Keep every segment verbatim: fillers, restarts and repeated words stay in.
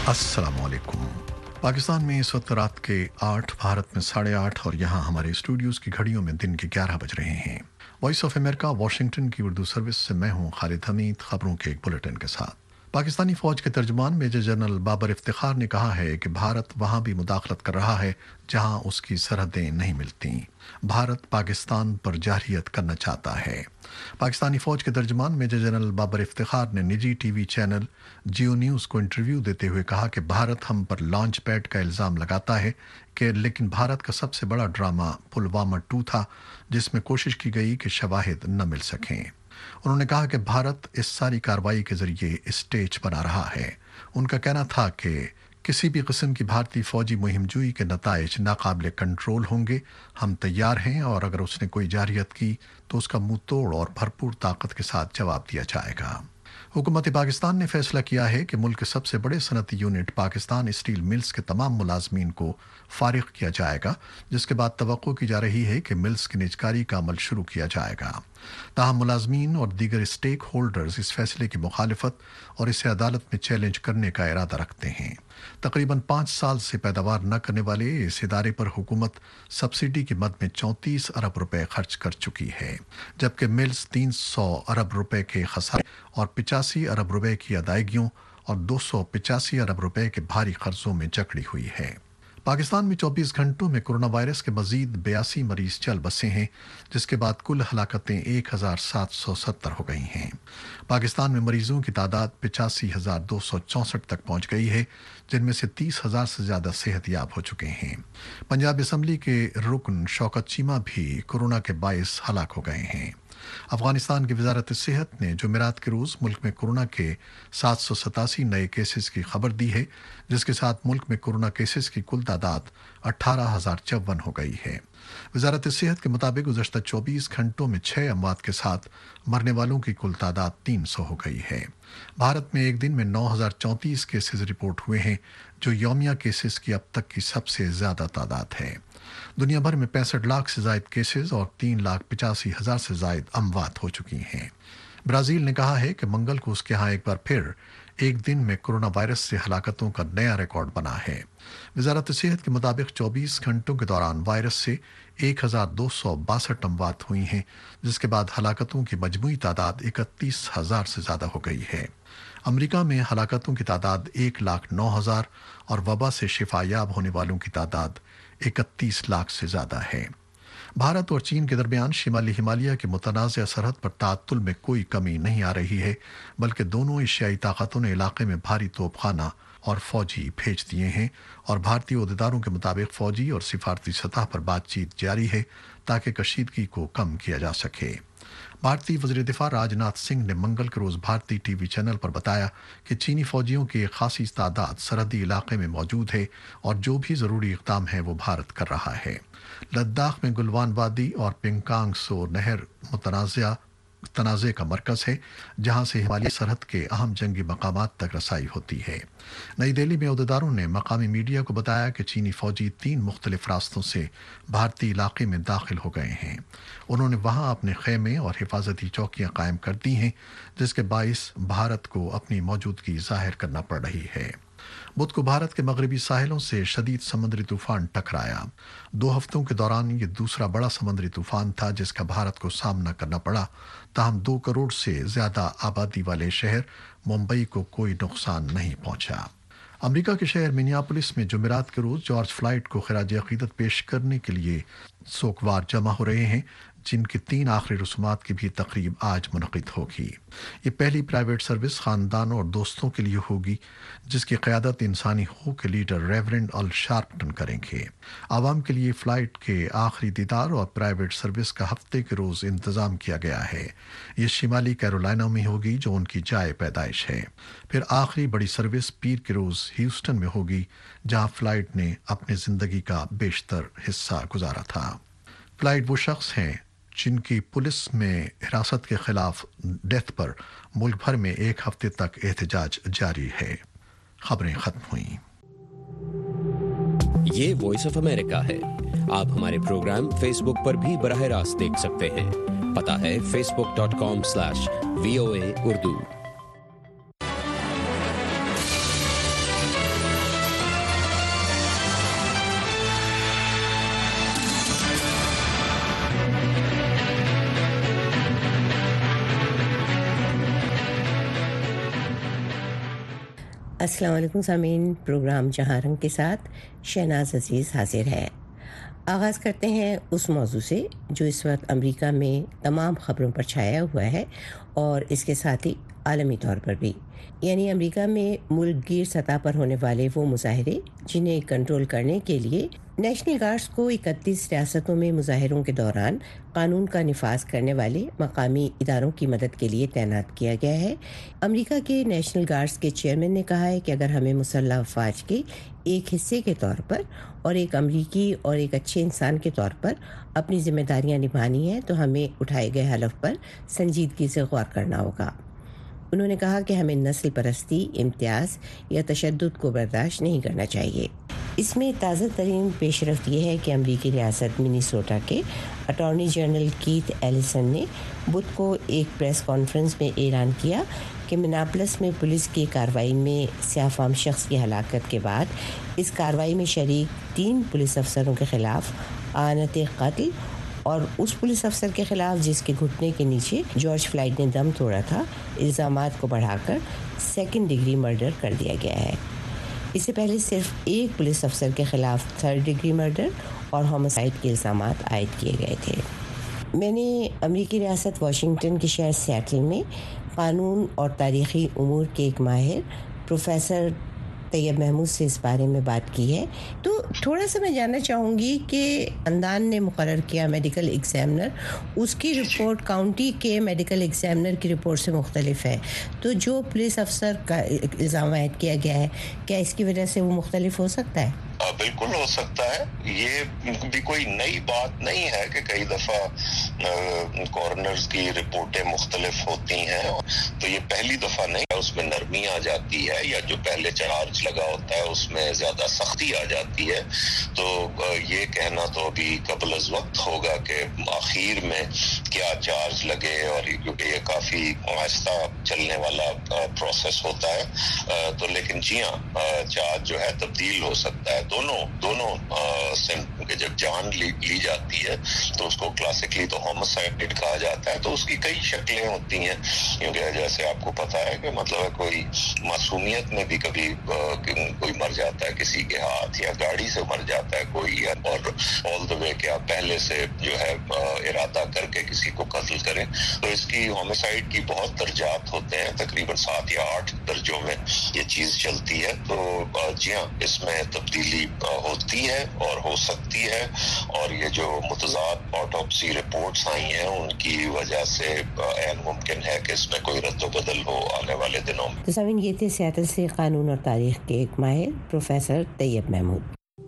अस्सलाम वालेकुम। पाकिस्तान में इस वक्त रात के आठ, भारत में साढ़े आठ और यहाँ हमारे स्टूडियोज़ की घड़ियों में दिन के ग्यारह बज रहे हैं। वॉइस ऑफ अमेरिका वाशिंगटन की उर्दू सर्विस से मैं हूँ खालिद हमीद, खबरों के एक बुलेटिन के साथ। पाकिस्तानी फौज के तर्जमान मेजर जनरल बाबर इफ्तिखार ने कहा है कि भारत वहाँ भी मुदाखलत कर रहा है जहाँ उसकी सरहदें नहीं मिलती। भारत पाकिस्तान पर जारहियत करना चाहता है। पाकिस्तानी फौज के तर्जमान मेजर जनरल बाबर इफ्तिखार ने निजी टीवी चैनल जियो न्यूज़ को इंटरव्यू देते हुए कहा कि भारत हम पर लॉन्च पैड का इल्ज़ाम लगाता है कि लेकिन भारत का सबसे बड़ा ड्रामा पुलवामा टू था, जिसमें कोशिश की गई कि शवाहिद न मिल सकें। उन्होंने कहा कि भारत इस सारी कार्रवाई के जरिए स्टेज बना रहा है। उनका कहना था कि किसी भी किस्म की भारतीय फौजी मुहिमजोई के नताइज नाकाबिले कंट्रोल होंगे। हम तैयार हैं और अगर उसने कोई जारहियत की तो उसका मुंह तोड़ और भरपूर ताकत के साथ जवाब दिया जाएगा। हुकूमत पाकिस्तान ने फैसला किया है कि मुल्क के सबसे बड़े सनती यूनिट पाकिस्तान स्टील मिल्स के तमाम मुलाजमीन को फारिग किया जाएगा, जिसके बाद तवक्को की जा रही है कि मिल्स की निजकारी का अमल शुरू किया जाएगा। ताहम मुलाजमीन और दीगर स्टेक होल्डर्स इस फैसले की मुखालिफत और इसे अदालत में चैलेंज करने का इरादा रखते हैं। तकरीबन पाँच साल से पैदावार न करने वाले इस इदारे पर हुकूमत सब्सिडी की मद में चौंतीस अरब रुपए खर्च कर चुकी है, जबकि मिल्स तीन सौ अरब रुपए के खसारे और पिचासी अरब रुपए की अदायगियों और दो सौ पिचासी अरब रुपए के भारी कर्जों में जकड़ी हुई है। पाकिस्तान में चौबीस घंटों में कोरोना वायरस के मजीद बयासी मरीज चल बसे हैं, जिसके बाद कुल हलाकतें एक हजार सात सौ सत्तर हो गई हैं। पाकिस्तान में मरीजों की तादाद पिचासी हजार दो सौ चौंसठ तक पहुंच गई है, जिनमें से तीस हजार से ज़्यादा सेहतयाब हो चुके हैं। पंजाब असम्बली के रुकन शौकत चीमा भी कोरोना के बायस हलाक हो गए हैं। अफगानिस्तान की वजारत सेहत ने जुमेरात के रोज़ मुल्क में कोरोना के सात सौ सतासी नए केसेस की खबर दी है, जिसके साथ मुल्क में कोरोना केसेस की कुल तादाद अठारह हजार चौवन हो गई है। वजारत सेहत के मुताबिक गुज़श्ता चौबीस घंटों में छः अमवात के साथ मरने वालों की कुल तादाद तीन सौ हो गई है। भारत में एक दिन में नौ हजार चौंतीस केसेस रिपोर्ट हुए हैं, जो यौमिया केसेस की अब तक की सबसे ज़्यादा तादाद है। दुनिया भर में पैंसठ लाख से जायद केसेस और तीन लाख पिचासी हजार से जायद अमवात हो चुकी हैं। ब्राज़ील ने कहा है कि मंगल को उसके यहाँ एक बार फिर एक दिन में कोरोना वायरस से हलाकतों का नया रिकॉर्ड बना है। वजारत सेहत के मुताबिक चौबीस घंटों के दौरान वायरस से एक हजार दो सौ बासठ अमवात हुई हैं, जिसके बाद हलाकतों की मजमूई तादाद इकतीस हजार से ज़्यादा हो गई है। अमेरिका में हलाकतों की तादाद एक लाख नौ हजार और वबा से शिफायाब होने वालों की तादाद इकतीस लाख से ज़्यादा है। भारत और चीन के दरमियान शिमाली हिमालय की मुतनाज़ सरहद पर तातुल में कोई कमी नहीं आ रही है, बल्कि दोनों एशियाई ताकतों ने इलाके में भारी तोपखाना और फौजी भेज दिए हैं और भारतीय अहदेदारों के मुताबिक फौजी और सिफारती सतह पर बातचीत जारी है ताकि कशीदगी को कम किया जा सके। भारतीय वज़ीर दिफा राजनाथ सिंह ने मंगल के रोज़ भारतीय टीवी चैनल पर बताया कि चीनी फौजियों की एक खासी तादाद सरहदी इलाके में मौजूद है और जो भी ज़रूरी इक़दाम है वो भारत कर रहा है। लद्दाख में गुलवान वादी और पिंकांग सो नहर मुतनाज़ा तनाज़े का मरकज़ है, जहाँ से हिमालय सरहद के अहम जंगी मकामात तक रसाई होती है। नई दिल्ली में अहदेदारों ने मकामी मीडिया को बताया कि चीनी फौजी तीन मुख्तलिफ रास्तों से भारतीय इलाके में दाखिल हो गए हैं। उन्होंने वहाँ अपने खेमे और हिफाजती चौकियाँ कायम कर दी हैं, जिसके बाइस भारत को अपनी मौजूदगी जाहिर करना पड़ रही है। बुध को भारत के मगरबी साहिलों से शदीद समुद्री तूफान टकराया। दो हफ्तों के दौरान ये दूसरा बड़ा समुद्री तूफान था जिसका भारत को सामना करना पड़ा। ताहम दो करोड़ से ज्यादा आबादी वाले शहर मुंबई को कोई नुकसान नहीं पहुंचा। अमेरिका के शहर मिनियापोलिस में जुमेरात के रोज जॉर्ज फ्लॉयड को खिराज अकीदत पेश करने के लिए सोकवार जमा हो रहे हैं, जिनकी तीन आखिरी रसूमात की भी तकरीब आज मुनक़िद होगी। ये पहली प्राइवेट सर्विस ख़ानदानों और दोस्तों के लिए होगी, जिसकी क़यादत इंसानी हकूक़ के लीडर रेवरेंड अल शार्पटन करेंगे। आवाम के लिए फ़्लाइट के आखिरी दीदार और प्राइवेट सर्विस का हफ्ते के रोज़ इंतज़ाम किया गया है। ये शिमाली कैरोलिना में होगी, जो उनकी जाए पैदाइश है। फिर आखिरी बड़ी सर्विस पीर के रोज़ ह्यूस्टन में होगी, जहाँ फ़्लाइट ने अपनी ज़िंदगी का बेशतर हिस्सा गुजारा था। फ़्लाइट वो शख्स हैं जिनकी पुलिस में हिरासत के खिलाफ डेथ पर मुल्क भर में एक हफ्ते तक एहतजाज जारी है। खबरें खत्म हुई। ये वॉइस ऑफ अमेरिका है। आप हमारे प्रोग्राम फेसबुक पर भी बराह रास्त देख सकते हैं। पता है Facebook dot com slash V O A Urdu. السلام علیکم سامعین، پروگرام جہاں رنگ کے ساتھ شہناز عزیز حاضر ہے۔ آغاز کرتے ہیں اس موضوع سے جو اس وقت امریکہ میں تمام خبروں پر چھایا ہوا ہے اور اس کے ساتھ ہی عالمی طور پر بھی، یعنی امریکہ میں ملک گیر سطح پر ہونے والے وہ مظاہرے جنہیں کنٹرول کرنے کے لیے نیشنل گارڈز کو اکتیس ریاستوں میں مظاہروں کے دوران قانون کا نفاذ کرنے والے مقامی اداروں کی مدد کے لیے تعینات کیا گیا ہے۔ امریکہ کے نیشنل گارڈز کے چیئرمین نے کہا ہے کہ اگر ہمیں مسلح افواج کے ایک حصے کے طور پر اور ایک امریکی اور ایک اچھے انسان کے طور پر اپنی ذمہ داریاں نبھانی ہیں تو ہمیں اٹھائے گئے حلف پر سنجیدگی سے غور کرنا ہوگا۔ انہوں نے کہا کہ ہمیں نسل پرستی، امتیاز یا تشدد کو برداشت نہیں کرنا چاہیے۔ اس میں تازہ ترین پیش رفت یہ ہے کہ امریکی ریاست منیسوٹا کے اٹارنی جنرل کیتھ ایلیسن نے بدھ کو ایک پریس کانفرنس میں اعلان کیا کہ مناپلس میں پولیس کی کارروائی میں سیاہ فام شخص کی ہلاکت کے بعد اس کارروائی میں شریک تین پولیس افسروں کے خلاف اعانت قتل اور اس پولیس افسر کے خلاف جس کے گھٹنے کے نیچے جارج فلائیڈ نے دم توڑا تھا الزامات کو بڑھا کر سیکنڈ ڈگری مرڈر کر دیا گیا ہے۔ اس سے پہلے صرف ایک پولیس افسر کے خلاف تھرڈ ڈگری مرڈر اور ہومسائیڈ کے الزامات عائد کیے گئے تھے۔ میں نے امریکی ریاست واشنگٹن کے شہر سیٹل میں قانون اور تاریخی امور کے ایک ماہر پروفیسر طیب محمود سے اس بارے میں بات کی ہے، تو تھوڑا سا میں جاننا چاہوں گی کہ اندان نے مقرر کیا میڈیکل ایگزامنر، اس کی رپورٹ کاؤنٹی کے میڈیکل ایگزامنر کی رپورٹ سے مختلف ہے، تو جو پولیس افسر کا الزام عائد کیا گیا ہے کیا اس کی وجہ سے وہ مختلف ہو سکتا ہے؟ بالکل ہو سکتا ہے، یہ بھی کوئی نئی بات نہیں ہے کہ کئی دفعہ کورنرز کی رپورٹیں مختلف ہوتی ہیں، تو یہ پہلی دفعہ نہیں ہے، اس میں نرمی آ جاتی ہے، یا جو پہلے چارج لگا ہوتا ہے اس میں زیادہ سختی آ جاتی ہے۔ تو یہ کہنا تو ابھی قبل از وقت ہوگا کہ آخر میں کیا چارج لگے، اور کیونکہ یہ کافی آہستہ چلنے والا پروسیس ہوتا ہے، تو لیکن جی ہاں چارج جو ہے تبدیل ہو سکتا ہے۔ دونوں دونوں کہ جب جان لی, لی جاتی ہے تو اس کو کلاسیکلی تو ہومسائیڈ کہا جاتا ہے، تو اس کی کئی شکلیں ہوتی ہیں، کیونکہ جیسے آپ کو پتا ہے کہ مطلب کوئی معصومیت میں بھی کبھی کوئی مر جاتا ہے کسی کے ہاتھ، یا گاڑی سے مر جاتا ہے کوئی، اور آل دا وے کہ آپ پہلے سے جو ہے ارادہ کر کے کسی کو قتل کریں، تو اس کی ہومسائیڈ کی بہت درجات ہوتے ہیں، تقریباً سات یا آٹھ درجوں میں یہ چیز چلتی ہے۔ تو جی ہاں اس میں تبدیلی ہوتی ہے اور ہو سکتی ہے، اور یہ جو متضاد آٹوپسی رپورٹس آئی ہیں ان کی وجہ سے عین ممکن ہے کہ اس میں کوئی رد و بدل ہو آنے والے دنوں میں۔ تو سامعین، یہ تھے سیاتل سے قانون اور تاریخ کے ایک ماہر پروفیسر طیب محمود۔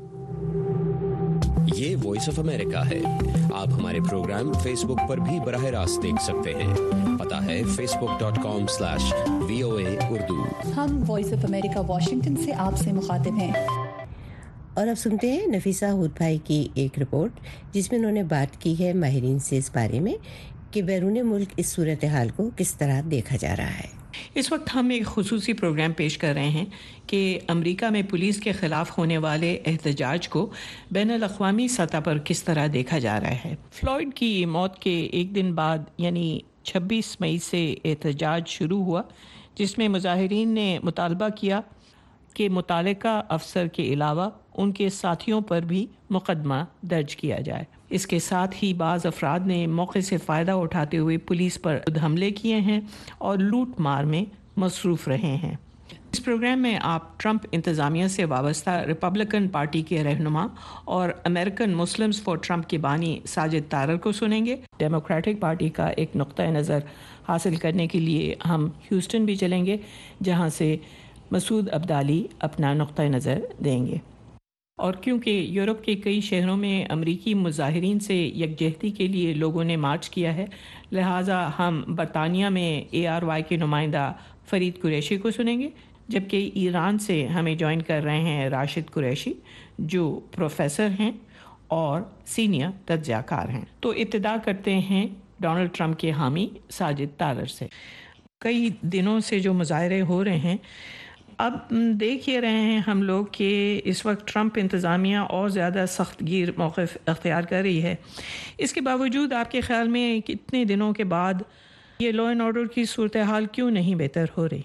یہ وائس آف امریکہ ہے۔ آپ ہمارے پروگرام فیس بک پر بھی براہ راست دیکھ سکتے ہیں۔ پتہ ہے Facebook dot com slash V O A Urdu. ہم وائس آف امریکہ واشنگٹن سے آپ سے مخاطب ہیں۔ اور اب سنتے ہیں نفیسہ ہود بھائی کی ایک رپورٹ جس میں انہوں نے بات کی ہے ماہرین سے اس بارے میں کہ بیرون ملک اس صورتحال کو کس طرح دیکھا جا رہا ہے۔ اس وقت ہم ایک خصوصی پروگرام پیش کر رہے ہیں کہ امریکہ میں پولیس کے خلاف ہونے والے احتجاج کو بین الاقوامی سطح پر کس طرح دیکھا جا رہا ہے۔ فلوئڈ کی موت کے ایک دن بعد یعنی چھبیس مئی سے احتجاج شروع ہوا، جس میں مظاہرین نے مطالبہ کیا کہ متعلقہ افسر کے علاوہ ان کے ساتھیوں پر بھی مقدمہ درج کیا جائے۔ اس کے ساتھ ہی بعض افراد نے موقع سے فائدہ اٹھاتے ہوئے پولیس پر حملے کیے ہیں اور لوٹ مار میں مصروف رہے ہیں۔ اس پروگرام میں آپ ٹرمپ انتظامیہ سے وابستہ ریپبلکن پارٹی کے رہنما اور امریکن مسلمز فار ٹرمپ کے بانی ساجد طارر کو سنیں گے۔ ڈیموکریٹک پارٹی کا ایک نقطۂ نظر حاصل کرنے کے لیے ہم ہیوسٹن بھی چلیں گے، جہاں سے مسعود عبدالی اپنا نقطۂ نظر دیں گے۔ اور کیونکہ یورپ کے کئی شہروں میں امریکی مظاہرین سے یکجہتی کے لیے لوگوں نے مارچ کیا ہے، لہٰذا ہم برطانیہ میں اے آر وائی کے نمائندہ فرید قریشی کو سنیں گے، جبکہ ایران سے ہمیں جوائن کر رہے ہیں راشد قریشی جو پروفیسر ہیں اور سینئر تجزیہ کار ہیں۔ تو ابتدا کرتے ہیں ڈونلڈ ٹرمپ کے حامی ساجد طارر سے۔ کئی دنوں سے جو مظاہرے ہو رہے ہیں، اب دیکھ یہ رہے ہیں ہم لوگ کہ اس وقت ٹرمپ انتظامیہ اور زیادہ سخت گیر موقف اختیار کر رہی ہے۔ اس کے باوجود آپ کے خیال میں کتنے دنوں کے بعد یہ لا اینڈ آرڈر کی صورتحال کیوں نہیں بہتر ہو رہی؟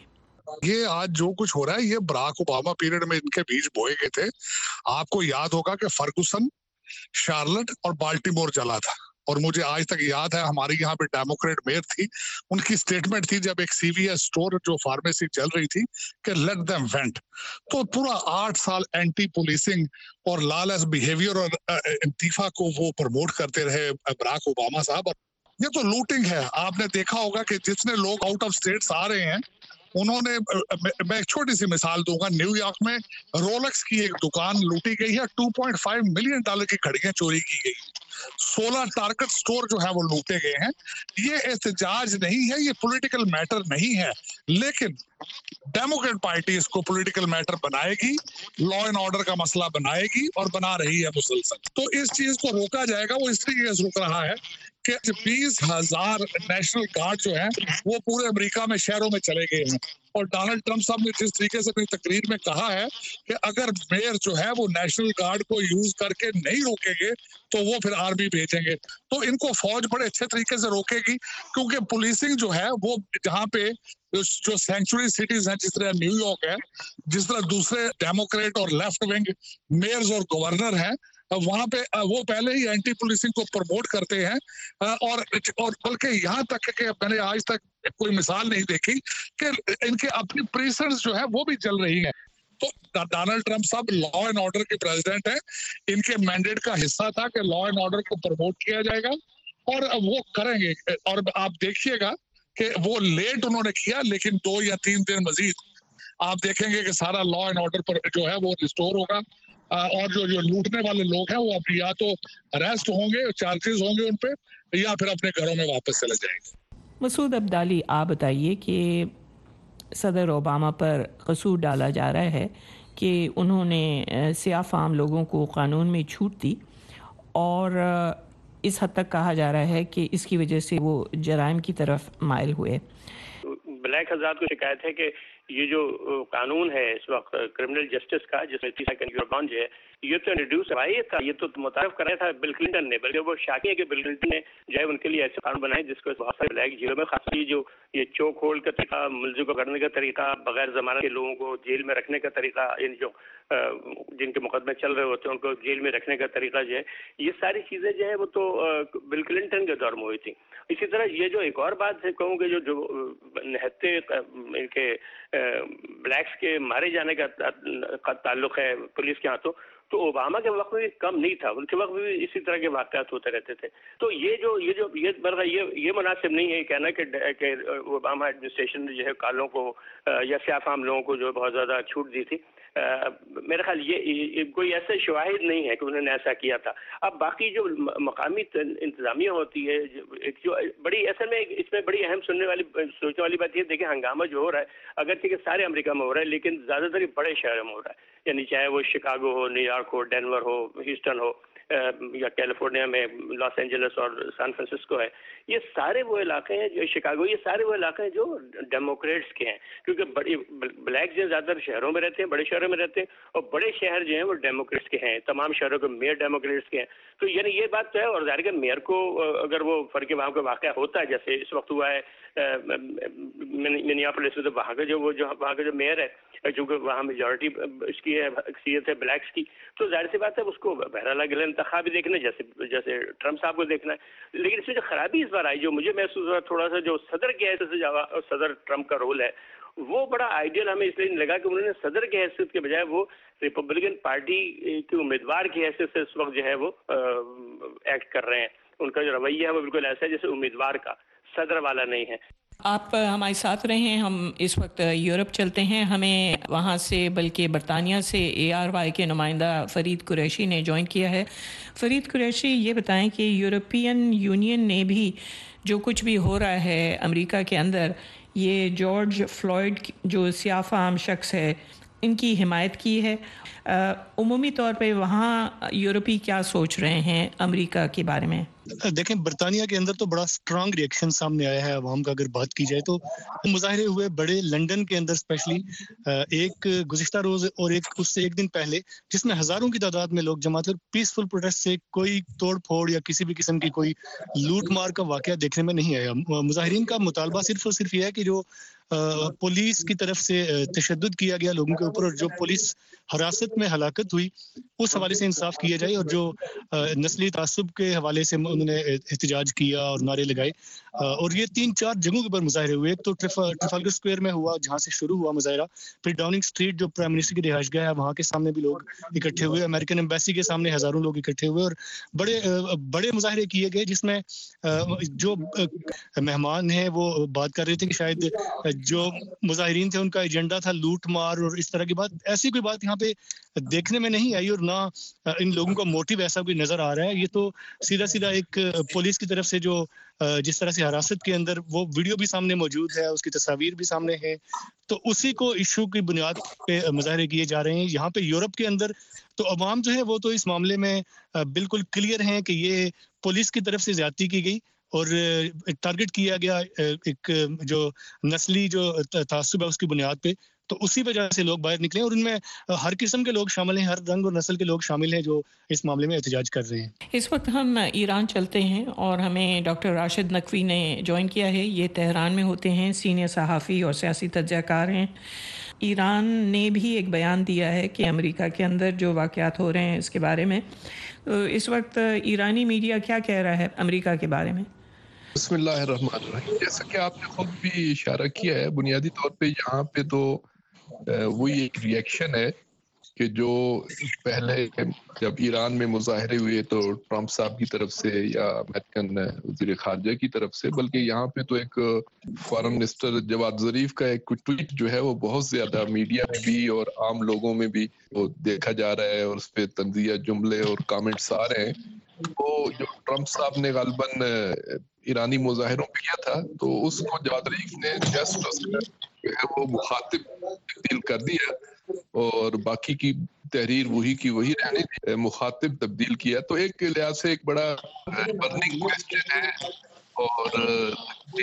یہ آج جو کچھ ہو رہا ہے یہ براک اوباما پیریڈ میں ان کے بیچ بوئے گئے تھے. آپ کو یاد ہوگا کہ فرگوسن, شارلٹ اور بالٹیمور جلا تھا, اور مجھے آج تک یاد ہے ہماری یہاں پہ ڈیموکریٹ میئر تھی, ان کی سٹیٹمنٹ تھی جب ایک سی وی ایس اسٹور جو فارمیسی چل رہی تھی کہ لیٹ دیم وینٹ. تو پورا آٹھ سال اینٹی پولیسنگ اور لالس بیہیویئر اور انتفا کو وہ پروموٹ کرتے رہے براک اوباما صاحب. یہ تو لوٹنگ ہے. آپ نے دیکھا ہوگا کہ جتنے لوگ آؤٹ آف اسٹیٹس آ رہے ہیں انہوں نے, میں ایک چھوٹی سی مثال دوں گا, نیو یارک میں رولکس کی ایک دکان لوٹی گئی ہے, two point five million dollar کی گھڑیاں چوری کی گئی, سولہ ٹارگٹ سٹور جو ہے وہ لوٹے گئے ہیں. یہ احتجاج نہیں ہے, یہ پولیٹیکل میٹر نہیں ہے, لیکن ڈیموکریٹ پارٹی اس کو پولیٹیکل میٹر بنائے گی, لا اینڈ آرڈر کا مسئلہ بنائے گی اور بنا رہی ہے مسلسل. تو اس چیز کو روکا جائے گا. وہ اس طریقے سے رک رہا ہے کہ بیس ہزار نیشنل گارڈ جو ہیں وہ پورے امریکہ میں شہروں میں چلے گئے ہیں. اور ڈونلڈ ٹرمپ صاحب نے جس طریقے سے اپنی تقریر میں کہا ہے کہ اگر میئر جو ہے وہ نیشنل گارڈ کو یوز کر کے نہیں روکیں گے تو وہ پھر آرمی بھیجیں گے. تو ان کو فوج بڑے اچھے طریقے سے روکے گی, کیونکہ پولیسنگ جو ہے وہ جہاں پہ جو سینچوری سٹیز ہیں جس طرح نیو یارک ہے, جس طرح دوسرے ڈیموکریٹ اور لیفٹ ونگ میئرز اور گورنر ہیں, وہاں پہ وہ پہلے ہی اینٹی پولیسنگ کو پروموٹ کرتے ہیں. اور اور بلکہ یہاں تک کہ میں نے آج تک کوئی مثال نہیں دیکھی کہ ان کے اپنی پریسنٹس جو ہے وہ بھی چل رہی ہیں. تو ڈونلڈ ٹرمپ صاحب لا اینڈ آرڈر کے پریزیڈنٹ ہیں, ان کے مینڈیٹ کا حصہ تھا کہ لا اینڈ آرڈر کو پروموٹ کیا جائے گا اور وہ کریں گے. اور آپ دیکھیے گا کہ وہ لیٹ انہوں نے کیا, لیکن دو یا تین دن مزید آپ دیکھیں گے کہ سارا لا اینڈ آرڈر پر جو ہے وہ ریسٹور ہوگا. اور جو جو لوٹنے والے لوگ ہیں وہ اب یا تو اریسٹ ہوں گے, چارجز ہوں گے ان پہ, یا پھر اپنے گھروں میں واپس چلے جائیں گے. مسعود عبدالی, آپ بتائیے کہ صدر اوباما پر قصور ڈالا جا رہا ہے کہ انہوں نے سیاہ فام لوگوں کو قانون میں چھوٹ دی, اور اس حد تک کہا جا رہا ہے کہ اس کی وجہ سے وہ جرائم کی طرف مائل ہوئے. بلیک حضرات کو شکایت ہے کہ یہ جو قانون ہے اس وقت کرمنل جسٹس کا, جس میں تیسرا کنویئر جو ہے, یہ تو انٹروڈیوس ہوا ہی تھا, یہ تو متعارف کرایا تھا بل کلنٹن نے. بلکہ وہ شاکی ہے کہ بل کلنٹن نے جو ہے ان کے لیے ایسے قانون بنائے جس کو بہت سارے بلیک جیلوں میں, خاص یہ جو یہ چوک ہولڈ کا طریقہ, ملزم کو کرنے کا طریقہ, بغیر ضمانت کے لوگوں کو جیل میں رکھنے کا طریقہ, یعنی جو جن کے مقدمے چل رہے ہوتے ہیں ان کو جیل میں رکھنے کا طریقہ جو ہے, یہ ساری چیزیں جو ہے وہ تو بل کلنٹن کے دور میں ہوئی تھی. اسی طرح یہ جو ایک اور بات ہے کہوں کہ جو جو نہتے ان کے بلیکس کے مارے جانے کا تعلق ہے پولیس کے ہاتھوں, تو اوباما کے وقت میں بھی کم نہیں تھا, ان کے وقت میں بھی اسی طرح کے واقعات ہوتے رہتے تھے. تو یہ جو یہ جو یہ یہ یہ مناسب نہیں ہے کہنا کہ کہ اوباما ایڈمنسٹریشن نے جو ہے کالوں کو یا سیاہ فام لوگوں کو جو بہت زیادہ چھوٹ دی تھی. میرا خیال یہ کوئی ایسا شواہد نہیں ہے کہ انہوں نے ایسا کیا تھا. اب باقی جو مقامی انتظامیہ ہوتی ہے جو بڑی اصل میں اس میں بڑی اہم سننے والی سوچنے والی بات یہ دیکھیں, ہنگامہ جو ہو رہا ہے اگرچہ کہ سارے امریکہ میں ہو رہا ہے, لیکن زیادہ تر بڑے شہروں میں ہو رہا ہے, یعنی چاہے وہ شکاگو ہو, نیو یارک ہو, ڈینور ہو, ہیوسٹن ہو, یا کیلیفورنیا میں لاس اینجلس اور سان فرانسسکو ہے. یہ سارے وہ علاقے ہیں جو شکاگو, یہ سارے وہ علاقے ہیں جو ڈیموکریٹس کے ہیں, کیونکہ بڑی بلیک جو زیادہ تر شہروں میں رہتے ہیں, بڑے شہروں میں رہتے ہیں, اور بڑے شہر جو ہیں وہ ڈیموکریٹس کے ہیں. تمام شہروں کے میئر ڈیموکریٹس کے ہیں. تو یعنی یہ بات تو ہے, اور ظاہر کہ میئر کو اگر وہ فرق وہاں کا واقعہ ہوتا ہے جیسے اس وقت ہوا ہے منیاپولس میں, تو وہاں کا جو وہ جو وہاں کا جو میئر ہے, چونکہ وہاں میجورٹی اس کی اکثریت ہے بلیکس کی, تو ظاہر سی بات ہے اس کو بہرحال اگلا انتخاب بھی دیکھنا ہے جیسے جیسے ٹرمپ صاحب کو دیکھنا ہے. لیکن اس میں جو خرابی اس بار آئی, جو مجھے محسوس ہوا تھوڑا سا, جو صدر کی حیثیت سے صدر ٹرمپ کا رول ہے وہ بڑا آئیڈیل ہمیں اس لیے نہیں لگا کہ انہوں نے صدر کی حیثیت کے بجائے وہ ریپبلکن پارٹی کے امیدوار کی حیثیت سے اس وقت جو ہے وہ ایکٹ کر رہے ہیں. ان کا جو رویہ ہے وہ بالکل ایسا ہے جیسے امیدوار کا, صدر والا نہیں ہے. آپ ہمارے ساتھ رہے ہیں. ہم اس وقت یورپ چلتے ہیں. ہمیں وہاں سے بلکہ برطانیہ سے اے آر وائی کے نمائندہ فرید قریشی نے جوائن کیا ہے. فرید قریشی, یہ بتائیں کہ یورپین یونین نے بھی جو کچھ بھی ہو رہا ہے امریکہ کے اندر, یہ جارج فلوئڈ جو سیاہ فام شخص ہے, ان کی حمایت کی ہے. عمومی طور پہ وہاں یورپی کیا سوچ رہے ہیں امریکہ کے بارے میں؟ دیکھیں, برطانیہ کے اندر تو بڑا سٹرانگ ری ایکشن سامنے آیا ہے عوام کا. اگر بات کی جائے تو مظاہرے ہوئے بڑے لنڈن کے اندر اسپیشلی ایک گزشتہ روز اور ایک اس سے ایک دن پہلے, جس میں ہزاروں کی تعداد میں لوگ جمع تھے. پیسفل پروٹیسٹ سے کوئی توڑ پھوڑ یا کسی بھی قسم کی کوئی لوٹ مار کا واقعہ دیکھنے میں نہیں آیا. مظاہرین کا مطالبہ صرف اور صرف یہ ہے کہ جو पुलिस की तरफ से तशद्दुद किया गया लोगों के ऊपर, और जो पुलिस हिरासत में हलाकत हुई उस हवाले से इंसाफ किया जाए, और जो नस्ली तासुब के हवाले से उन्होंने एहतजाज किया और नारे लगाए। और ये तीन चार जगहों के ऊपर मुजाहरे हुए। एक तो ट्रफालगर स्क्वायर में हुआ जहाँ से शुरू हुआ मुजाहरा, फिर डाउनिंग स्ट्रीट जो प्राइम मिनिस्टर की रिहाइशगाह है वहाँ के सामने भी लोग इकट्ठे हुए, अमेरिकन एम्बेसी के सामने हज़ारों लोग इकट्ठे हुए, और बड़े बड़े मुजाहरे किए गए जिसमें जो मेहमान हैं वो बात कर रहे थे कि शायद जो मुजाहिरीन थे उनका एजेंडा था लूट मार और इस तरह की बात। ऐसी कोई बात यहाँ पे देखने में नहीं आई, और ना इन लोगों का मोटिव ऐसा कोई नजर आ रहा है। ये तो सीधा सीधा एक पुलिस की तरफ से जो जिस तरह से हिरासत के अंदर, वो वीडियो भी सामने मौजूद है, उसकी तस्वीर भी सामने है, तो उसी को इशू की बुनियाद पे मुजाहरे किए जा रहे हैं। यहाँ पे यूरोप के अंदर तो अवाम जो है वो तो इस मामले में बिल्कुल क्लियर हैं कि ये पुलिस की तरफ से ज्यादती की गई और टारगेट किया गया एक जो नस्ली जो तासुब है उसकी बुनियाद पे, तो उसी वजह से लोग बाहर निकले, और उनमें हर किस्म के लोग शामिल हैं, हर रंग और नस्ल के लोग शामिल हैं जो इस मामले में एहतजाज कर रहे हैं। इस वक्त हम ईरान चलते हैं और हमें डॉक्टर राशिद नकवी ने ज्वाइन किया है। ये तेहरान में होते हैं, सीनियर सहाफ़ी और सियासी तज्ज़ियाकार हैं। ईरान ने भी एक बयान दिया है कि अमेरिका के अंदर जो वाक़यात हो रहे हैं इसके बारे में। तो इस वक्त ईरानी मीडिया क्या कह रहा है अमेरिका के बारे में? बिस्मिल्लाहिर्रहमानिर्रहीम। जैसा कि आपने खुद भी इशारा किया है, बुनियादी तौर पे यहाँ पे तो वही एक रिएक्शन है कि जो पहले जब ईरान में मुजाहरे हुए तो ट्रंप साहब की तरफ से या अमेरिकन वज़ीर ख़ारजा की तरफ से, बल्कि यहाँ पे तो एक फॉरेन मिनिस्टर जवाद ज़रीफ का एक ट्वीट जो है वो बहुत ज़्यादा मीडिया में भी और आम लोगों में भी वो देखा जा रहा है, और उस पर तंज़िया जुमले और कमेंट्स आ रहे हैं। तो जो ट्रंप साहब ने गालबन ईरानी मुजाहिरों पे किया था, तो उसको जवाद ज़रीफ ने जस्ट उसका जो है वो मुखातिब तब्दील कर दिया और बाकी की तहरीर वही की वही रहने दी, मुखातिब तब्दील किया। तो एक लिहाज से एक बड़ा बर्निंग क्वेश्चन है, और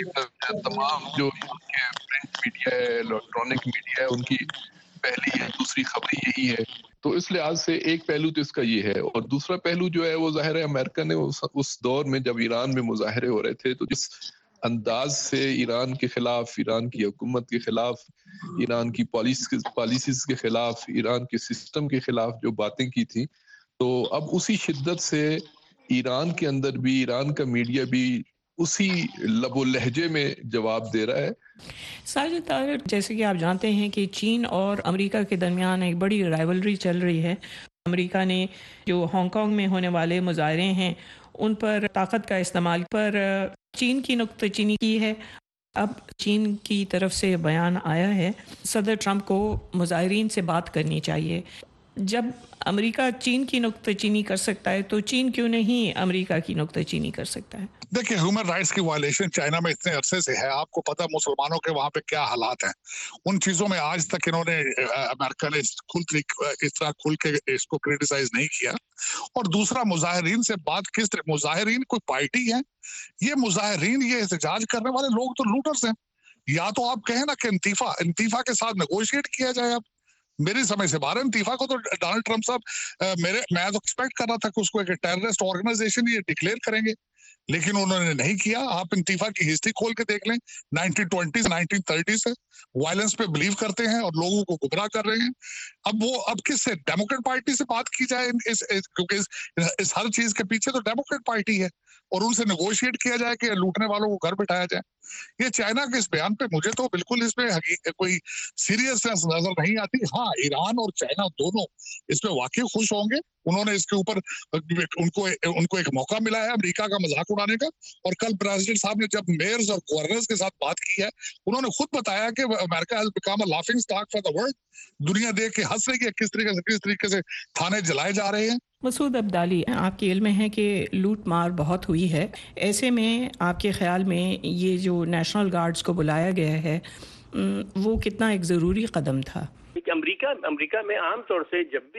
तमाम जो उनके प्रिंट मीडिया है, इलेक्ट्रॉनिक मीडिया है, उनकी पहली या दूसरी खबर यही है। तो इस लिहाज से एक पहलू तो इसका ये है, और दूसरा पहलू जो है वो जाहिर है अमेरिका ने उस, उस दौर में जब ईरान में मुजाहरे हो रहे थे तो जिस अंदाज से ईरान के खिलाफ, ईरान की हुकूमत के खिलाफ, ईरान की पॉलिसीज के खिलाफ, ईरान के सिस्टम के खिलाफ जो बातें की थी, तो अब उसी शिद्दत से ईरान के अंदर भी ईरान का मीडिया भी उसी लबो लहजे में जवाब दे रहा है। साजिद ताहिर, जैसे कि आप जानते हैं कि चीन और अमेरिका के दरमियान एक बड़ी राइवलरी चल रही है। अमेरिका ने जो हांगकांग में होने वाले मुजाहरे हैं उन पर ताकत का इस्तेमाल पर चीन की नुक्ताचीनी की है। अब चीन की तरफ से बयान आया है सदर ट्रंप को मुजाहिरीन से बात करनी चाहिए। जब अमेरिका चीन की नुक्ताचीनी कर सकता है तो चीन क्यों नहीं अमेरिका की नुक्ताचीनी कर सकता है? देखिए, ह्यूमन राइट्स की वायलेशन चाइना में इतने अरसे से है, आपको पता मुसलमानों के वहां पे क्या हालात हैं। उन चीजों में आज तक इन्होंने अमेरिका ने खुल इस तरह खुल के इसको क्रिटिसाइज नहीं किया। और दूसरा, मुजाहिरीन से बात किस तरह, मुजाहिरीन कोई पार्टी है? ये मुजाहिरीन, ये एहतजाज करने वाले लोग तो लूटर्स हैं। या तो आप कहें ना कि इंतीफा इंतीफा के साथ नेगोशिएट किया जाए। अब मेरी समझ से बाहर इंतीफा को तो डोनाल्ड ट्रंप साहब मेरे मैं तो एक्सपेक्ट कर रहा था कि उसको एक टेररिस्ट ऑर्गेनाइजेशन ये डिक्लेयर करेंगे, लेकिन उन्होंने नहीं किया। आप इंतीफा की हिस्ट्री खोल के देख लें, नाइनटीन ट्वेंटी से नाइनटीन थर्टी से वायलेंस पे बिलीव करते हैं और लोगों को गुमराह कर रहे हैं। अब वो अब किससे, डेमोक्रेट पार्टी से बात की जाए इस, इस क्योंकि इस, इस हर चीज के पीछे तो डेमोक्रेट पार्टी है, और उनसे नेगोशिएट किया जाए कि लूटने वालों को घर बिठाया जाए। ये चाइना के इस बयान पे मुझे तो बिल्कुल इसमें कोई सीरियसनेस नजर नहीं आती। हाँ, ईरान और चाइना दोनों इसमें वाकई खुश होंगे। उन्होंने इसके ऊपर उनको उनको एक मौका मिला है अमेरिका का मजाक उड़ाने का। और कल प्रेसिडेंट साहब ने जब मेयर्स और गवर्नर्स के साथ बात की है, उन्होंने खुद बताया कि America has become a laughing stock for the world. दुनिया देख के हंस रही है किस तरीके से किस तरीके से थाने जलाए जा रहे हैं। मसूद अब्दाली, आपके इल्म में है कि लूट मार बहुत हुई है, ऐसे में आपके ख्याल में ये जो नेशनल गार्ड्स को बुलाया गया है वो कितना एक ज़रूरी कदम था? अमेरिका अमेरिका में आमतौर से जब भी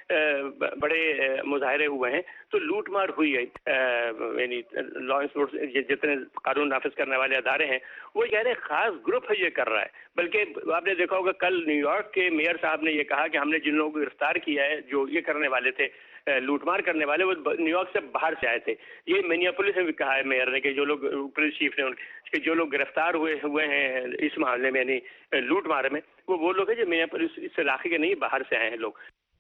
بڑے مظاہرے ہوئے ہیں تو لوٹ مار ہوئی ہے. یعنی لا انفورسمنٹ جتنے قانون نافذ کرنے والے ادارے ہیں وہ کہہ رہے ہیں خاص گروپ ہے یہ کر رہا ہے. بلکہ آپ نے دیکھا ہوگا کل نیو یارک کے میئر صاحب نے یہ کہا کہ ہم نے جن لوگوں کو گرفتار کیا ہے جو یہ کرنے والے تھے لوٹ مار کرنے والے وہ نیو یارک سے باہر سے آئے تھے. یہ منیاپولس میں بھی کہا ہے میئر نے کہ جو لوگ پولیس چیف نے کہ جو لوگ گرفتار ہوئے ہوئے ہیں اس معاملے میں یعنی لوٹ مار میں وہ وہ لوگ ہیں جو منیاپولس اس علاقے کے نہیں باہر سے آئے ہیں لوگ.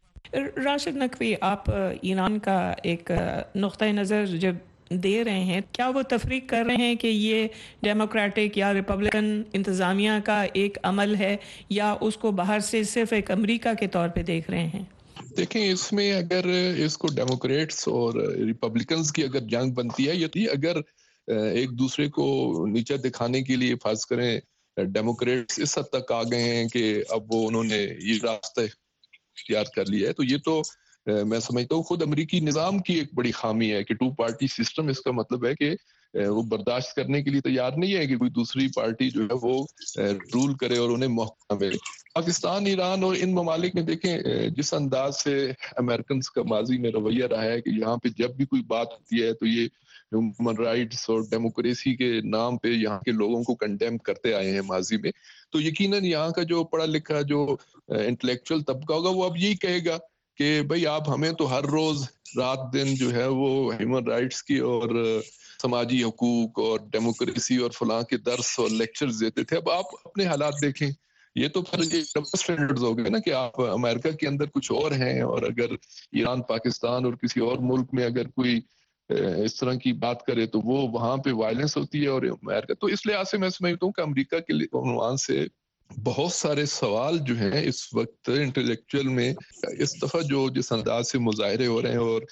راشد نقوی، آپ ایران کا ایک نقطۂ نظر جب دے رہے ہیں، کیا وہ تفریق کر رہے ہیں کہ یہ ڈیموکریٹک یا ریپبلکن انتظامیہ کا ایک عمل ہے یا اس کو باہر سے صرف ایک امریکہ کے طور پہ دیکھ رہے ہیں؟ دیکھیں اس میں اگر اس کو ڈیموکریٹس اور ریپبلکنز کی اگر جنگ بنتی ہے یہ اگر ایک دوسرے کو نیچا دکھانے کے لیے فرض کریں ڈیموکریٹس اس حد تک آ گئے ہیں کہ اب وہ انہوں نے یہ راستہ اختیار کر لیا ہے تو یہ تو میں سمجھتا ہوں خود امریکی نظام کی ایک بڑی خامی ہے کہ ٹو پارٹی سسٹم. اس کا مطلب ہے کہ وہ برداشت کرنے کے لیے تیار نہیں ہے کہ کوئی دوسری پارٹی جو ہے وہ رول کرے اور انہیں موقع ملے. پاکستان، ایران اور ان ممالک میں دیکھیں جس انداز سے امریکنز کا ماضی میں رویہ رہا ہے کہ یہاں پہ جب بھی کوئی بات ہوتی ہے تو یہ ہیومن رائٹس اور ڈیموکریسی کے نام پہ یہاں کے لوگوں کو کنڈیم کرتے آئے ہیں ماضی میں، تو یقیناً یہاں کا جو پڑھا لکھا جو انٹلیکچوئل طبقہ ہوگا وہ اب یہی کہے گا کہ بھئی آپ ہمیں تو ہر روز رات دن جو ہے وہ ہیومن رائٹس کی اور سماجی حقوق اور ڈیموکریسی اور فلاں کے درس اور لیکچرز دیتے تھے، اب آپ اپنے حالات دیکھیں. یہ تو پھر یہ ڈبل سٹینڈرڈز ہو گئے نا کہ آپ امریکہ کے اندر کچھ اور ہیں اور اگر ایران، پاکستان اور کسی اور ملک میں اگر کوئی اس طرح کی بات کرے تو وہ وہاں پہ وائلنس ہوتی ہے اور امریکہ. تو اس لحاظ سے میں سمجھتا ہوں کہ امریکہ کے عنوان سے بہت سارے سوال جو ہیں اس وقت انٹلیکچوئل میں اس دفعہ جو جس انداز سے مظاہرے ہو رہے ہیں اور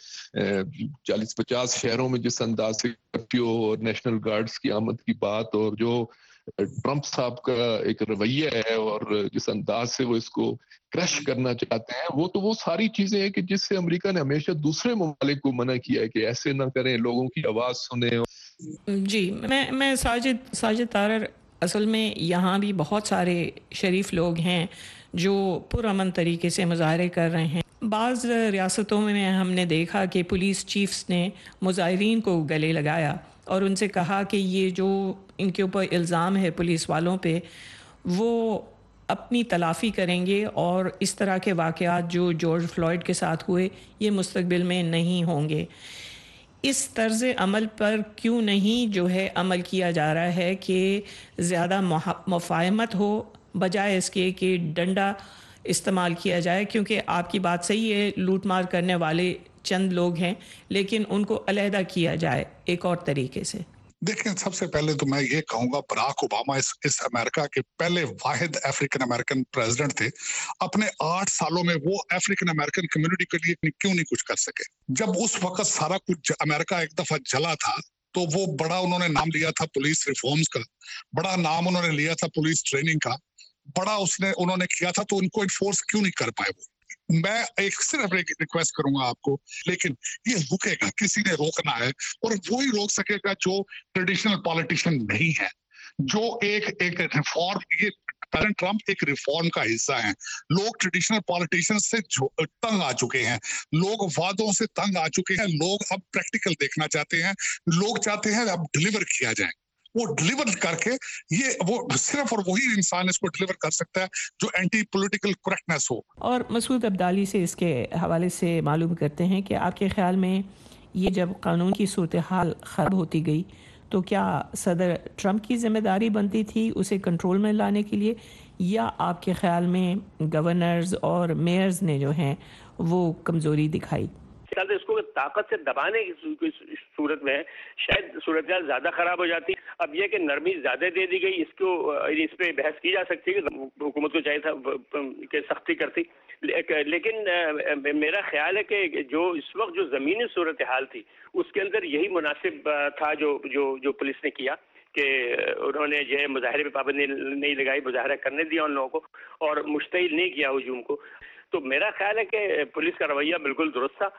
چالیس پچاس شہروں میں جس انداز سے کرفیو اور نیشنل گارڈز کی آمد کی بات اور جو ٹرمپ صاحب کا ایک رویہ ہے اور جس انداز سے وہ اس کو کرش کرنا چاہتے ہیں، وہ تو وہ ساری چیزیں ہیں کہ جس سے امریکہ نے ہمیشہ دوسرے ممالک کو منع کیا ہے کہ ایسے نہ کریں، لوگوں کی آواز سنیں. جی میں میں ساجد ساجد تارڑ، اصل میں یہاں بھی بہت سارے شریف لوگ ہیں جو پرامن طریقے سے مظاہرے کر رہے ہیں. بعض ریاستوں میں ہم نے دیکھا کہ پولیس چیفز نے مظاہرین کو گلے لگایا اور ان سے کہا کہ یہ جو ان کے اوپر الزام ہے پولیس والوں پہ وہ اپنی تلافی کریں گے اور اس طرح کے واقعات جو جارج فلوئڈ کے ساتھ ہوئے یہ مستقبل میں نہیں ہوں گے. اس طرز عمل پر کیوں نہیں جو ہے عمل کیا جا رہا ہے کہ زیادہ مفاہمت ہو بجائے اس کے کہ ڈنڈا استعمال کیا جائے؟ کیونکہ آپ کی بات صحیح ہے، لوٹ مار کرنے والے چند لوگ ہیں لیکن ان کو علیحدہ کیا جائے ایک اور طریقے سے. دیکھیں سب سے پہلے تو میں یہ کہوں گا براک اوباما اس, اس امریکہ کے پہلے واحد افریقن امریکن پریزیڈنٹ تھے. اپنے آٹھ سالوں میں وہ افریقن امریکن کمیونٹی کے لیے کیوں نہیں کچھ کر سکے؟ جب اس وقت سارا کچھ امریکہ ایک دفعہ جلا تھا تو وہ بڑا انہوں نے نام لیا تھا پولیس ریفارمز کا، بڑا نام انہوں نے لیا تھا پولیس ٹریننگ کا، بڑا اس نے انہوں نے کیا تھا، تو ان کو انفورس کیوں نہیں کر پائے؟ وہ میں ایک صرف ایک ریکویسٹ کروں گا آپ کو، لیکن یہ رکے گا، کسی نے روکنا ہے اور وہی روک سکے گا جو ٹریڈیشنل پالیٹیشین نہیں ہے، جو ایک ایک ریفارم، یہ پریزیڈنٹ ٹرمپ ایک ریفارم کا حصہ ہیں. لوگ ٹریڈیشنل پالیٹیشین سے تنگ آ چکے ہیں، لوگ وعدوں سے تنگ آ چکے ہیں، لوگ اب پریکٹیکل دیکھنا چاہتے ہیں، لوگ چاہتے ہیں اب ڈیلیور کیا جائے. وہ ڈیلیور کر کے یہ وہ صرف اور وہی انسان اس کو ڈیلیور کر سکتا ہے جو اینٹی پولیٹیکل کریکٹنس ہو. اور مسعود عبدالی سے اس کے حوالے سے معلوم کرتے ہیں کہ آپ کے خیال میں یہ جب قانون کی صورتحال خراب ہوتی گئی تو کیا صدر ٹرمپ کی ذمہ داری بنتی تھی اسے کنٹرول میں لانے کے لیے، یا آپ کے خیال میں گورنرز اور میئرز نے جو ہیں وہ کمزوری دکھائی؟ اس کو طاقت سے دبانے کی صورت میں شاید صورتحال زیادہ خراب ہو جاتی. اب یہ کہ نرمی زیادہ دے دی گئی، اس کو اس پہ بحث کی جا سکتی ہے کہ حکومت کو چاہیے تھا کہ سختی کرتی، لیکن میرا خیال ہے کہ جو اس وقت جو زمینی صورتحال تھی اس کے اندر یہی مناسب تھا جو جو جو پولیس نے کیا کہ انہوں نے جو ہے مظاہرے پہ پابندی نہیں لگائی، مظاہرہ کرنے دیا ان لوگوں کو اور مشتعل نہیں کیا ہجوم کو. تو میرا خیال ہے کہ پولیس کا رویہ بالکل درست تھا.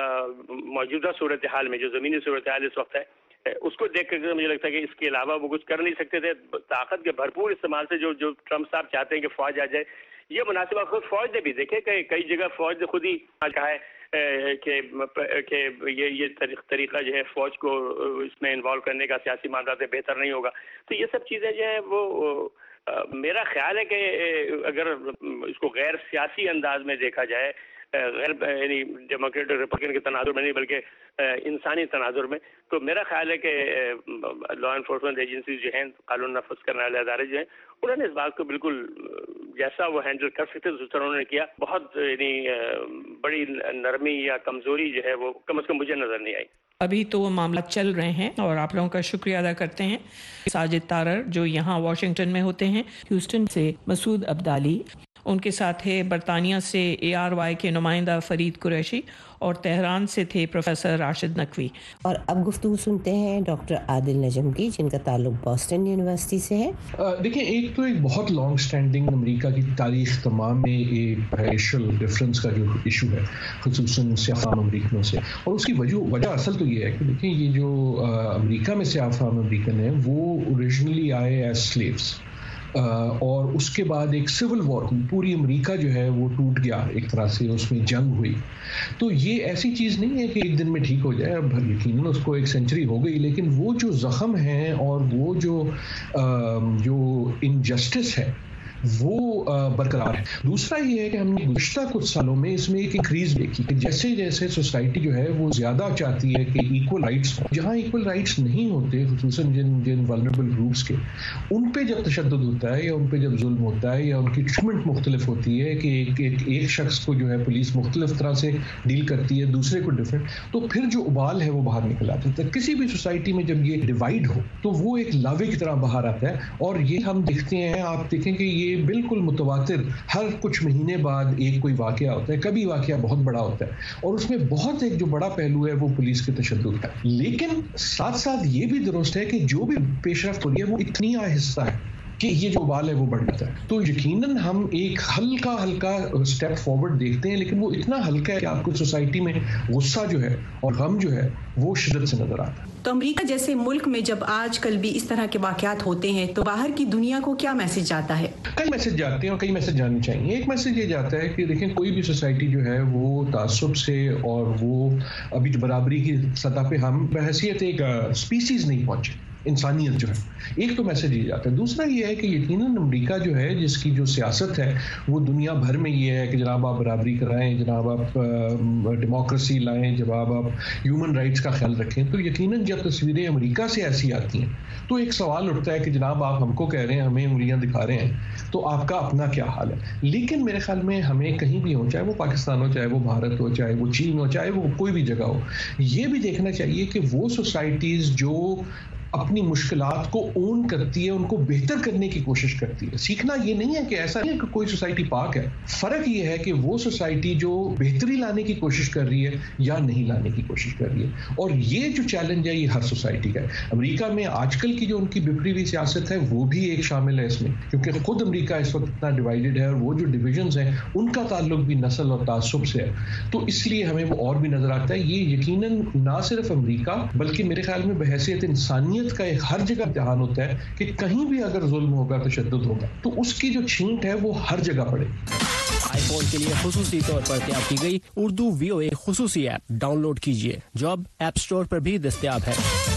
موجودہ صورتحال میں جو زمینی صورتحال اس وقت ہے اس کو دیکھ کر مجھے لگتا ہے کہ اس کے علاوہ وہ کچھ کر نہیں سکتے تھے. طاقت کے بھرپور استعمال سے جو جو ٹرمپ صاحب چاہتے ہیں کہ فوج آ جائے، یہ مناسبہ خود فوج نے بھی دیکھے کہ کئی جگہ فوج نے خود ہی کہا ہے کہ کہ یہ یہ طریقہ جو ہے فوج کو اس میں انوالو کرنے کا سیاسی معاملات میں بہتر نہیں ہوگا. تو یہ سب چیزیں جو ہیں وہ میرا خیال ہے کہ اگر اس کو غیر سیاسی انداز میں دیکھا جائے, غیر یعنی ڈیموکریٹ اور ریپبلکن کے تناظر میں نہیں بلکہ انسانی تناظر میں, تو میرا خیال ہے کہ لا انفورسمنٹ ایجنسیز جو ہیں, قانون نافذ کرنے والے ادارے جو ہیں, انہوں نے اس بات کو بالکل جیسا وہ ہینڈل کر سکتے اس طرح انہوں نے کیا. بہت یعنی بڑی نرمی یا کمزوری جو ہے وہ کم از کم مجھے نظر نہیں آئی. ابھی تو وہ معاملات چل رہے ہیں اور آپ لوگوں کا شکریہ ادا کرتے ہیں. ساجد تارڑ جو یہاں واشنگٹن میں ہوتے ہیں, ہیوسٹن سے مسعود عبدالی, ان کے ساتھ ہے برطانیہ سے اے آر وائی کے نمائندہ فرید قریشی, اور تہران سے تھے پروفیسر راشد نقوی. اور اب گفتگو سنتے ہیں ڈاکٹر عادل نجم کی, جن کا تعلق بوسٹن یونیورسٹی سے ہے. دیکھیں, ایک تو ایک بہت لانگ سٹینڈنگ امریکہ کی تاریخ تمام میں ایک ریشل ڈفرینس کا جو ایشو ہے, خصوصاً سیاہ فام امریکنوں سے, اور اس کی وجہ وجہ اصل تو یہ ہے کہ دیکھیں یہ جو امریکہ میں سیاہ فام امریکن ہیں وہ اوریجنلی آئے ایز سلیوز, اور اس کے بعد ایک سول وار, پوری امریکہ جو ہے وہ ٹوٹ گیا ایک طرح سے, اس میں جنگ ہوئی. تو یہ ایسی چیز نہیں ہے کہ ایک دن میں ٹھیک ہو جائے, اب یقیناً اس کو ایک سینچری ہو گئی, لیکن وہ جو زخم ہیں اور وہ جو جو انجسٹس ہے وہ برقرار ہے. دوسرا یہ ہے کہ ہم نے گزشتہ کچھ سالوں میں اس میں ایک انکریز دیکھی کہ جیسے جیسے سوسائٹی جو ہے وہ زیادہ چاہتی ہے کہ ایکول رائٹس ہوں, جہاں ایکول رائٹس نہیں ہوتے, خصوصاً جن جن ولنریبل گروپس کے, ان پہ جب تشدد ہوتا ہے یا ان پہ جب ظلم ہوتا ہے یا ان کی ٹریٹمنٹ مختلف ہوتی ہے کہ ایک ایک, ایک شخص کو جو ہے پولیس مختلف طرح سے ڈیل کرتی ہے, دوسرے کو ڈفرینٹ, تو پھر جو ابال ہے وہ باہر نکل آتا ہے. کسی بھی سوسائٹی میں جب یہ ڈیوائڈ ہو تو وہ ایک لاوے کی طرح باہر آتا ہے, اور یہ ہم دیکھتے ہیں, آپ دیکھیں کہ یہ بالکل متواتر ہر کچھ مہینے بعد ایک کوئی واقعہ ہوتا ہے, کبھی واقعہ بہت بڑا ہوتا ہے, اور اس میں بہت ایک جو بڑا پہلو ہے وہ پولیس کے تشدد کا. لیکن ساتھ ساتھ یہ بھی درست ہے کہ جو بھی پیش رفت ہو رہی ہے وہ اتنی آہستہ ہے کہ یہ جو بال ہے وہ بڑھ جاتا ہے. تو یقیناً ہم ایک ہلکا ہلکا اسٹیپ فارورڈ دیکھتے ہیں, لیکن وہ اتنا ہلکا ہے کہ آپ کو سوسائٹی میں غصہ جو ہے اور غم جو ہے وہ شدت سے نظر آتا ہے. تو امریکہ جیسے ملک میں جب آج کل بھی اس طرح کے واقعات ہوتے ہیں تو باہر کی دنیا کو کیا میسج جاتا ہے؟ کئی میسج جاتے ہیں اور کئی میسج جانے چاہیے. ایک میسج یہ جاتا ہے کہ دیکھیں, کوئی بھی سوسائٹی جو ہے وہ تعصب سے اور وہ ابھی برابری کی سطح پہ ہم بحیثیت ایک اسپیسیز نہیں پہنچے, انسانیت جو ہے, ایک تو میسج یہ جاتا ہے. دوسرا یہ ہے کہ یقیناً امریکہ جو ہے جس کی جو سیاست ہے وہ دنیا بھر میں یہ ہے کہ جناب آپ برابری کرائیں, جناب آپ ڈیموکریسی لائیں, جناب آپ ہیومن رائٹس کا خیال رکھیں, تو یقیناً جب تصویریں امریکہ سے ایسی آتی ہیں تو ایک سوال اٹھتا ہے کہ جناب آپ ہم کو کہہ رہے ہیں, ہمیں انگلیاں دکھا رہے ہیں, تو آپ کا اپنا کیا حال ہے. لیکن میرے خیال میں ہمیں کہیں بھی ہو, چاہے وہ پاکستان ہو, چاہے وہ بھارت ہو, چاہے وہ چین ہو, چاہے وہ کوئی بھی جگہ ہو, یہ بھی دیکھنا چاہیے کہ وہ سوسائٹیز جو اپنی مشکلات کو اون کرتی ہے, ان کو بہتر کرنے کی کوشش کرتی ہے. سیکھنا یہ نہیں ہے کہ ایسا نہیں ہے کہ کوئی سوسائٹی پاک ہے, فرق یہ ہے کہ وہ سوسائٹی جو بہتری لانے کی کوشش کر رہی ہے یا نہیں لانے کی کوشش کر رہی ہے. اور یہ جو چیلنج ہے یہ ہر سوسائٹی کا ہے. امریکہ میں آج کل کی جو ان کی بپری ہوئی سیاست ہے وہ بھی ایک شامل ہے اس میں, کیونکہ خود امریکہ اس وقت اتنا ڈیوائیڈڈ ہے, اور وہ جو ڈویژنز ہیں ان کا تعلق بھی نسل اور تعصب سے ہے. تو اس لیے ہمیں وہ اور بھی نظر آتا ہے. یہ یقیناً نہ صرف امریکہ بلکہ میرے خیال میں بحیثیت انسانیت کا ایک ہر جگہ امتحان ہوتا ہے کہ کہیں بھی اگر ظلم ہوگا, تشدد ہوگا, تو اس کی جو چھینٹ ہے وہ ہر جگہ پڑے. آئی فون کے لیے خصوصی طور پر تیار کی گئی اردو وی او اے خصوصی ایپ ڈاؤن لوڈ کیجیے, جو اب ایپ اسٹور پر بھی دستیاب ہے.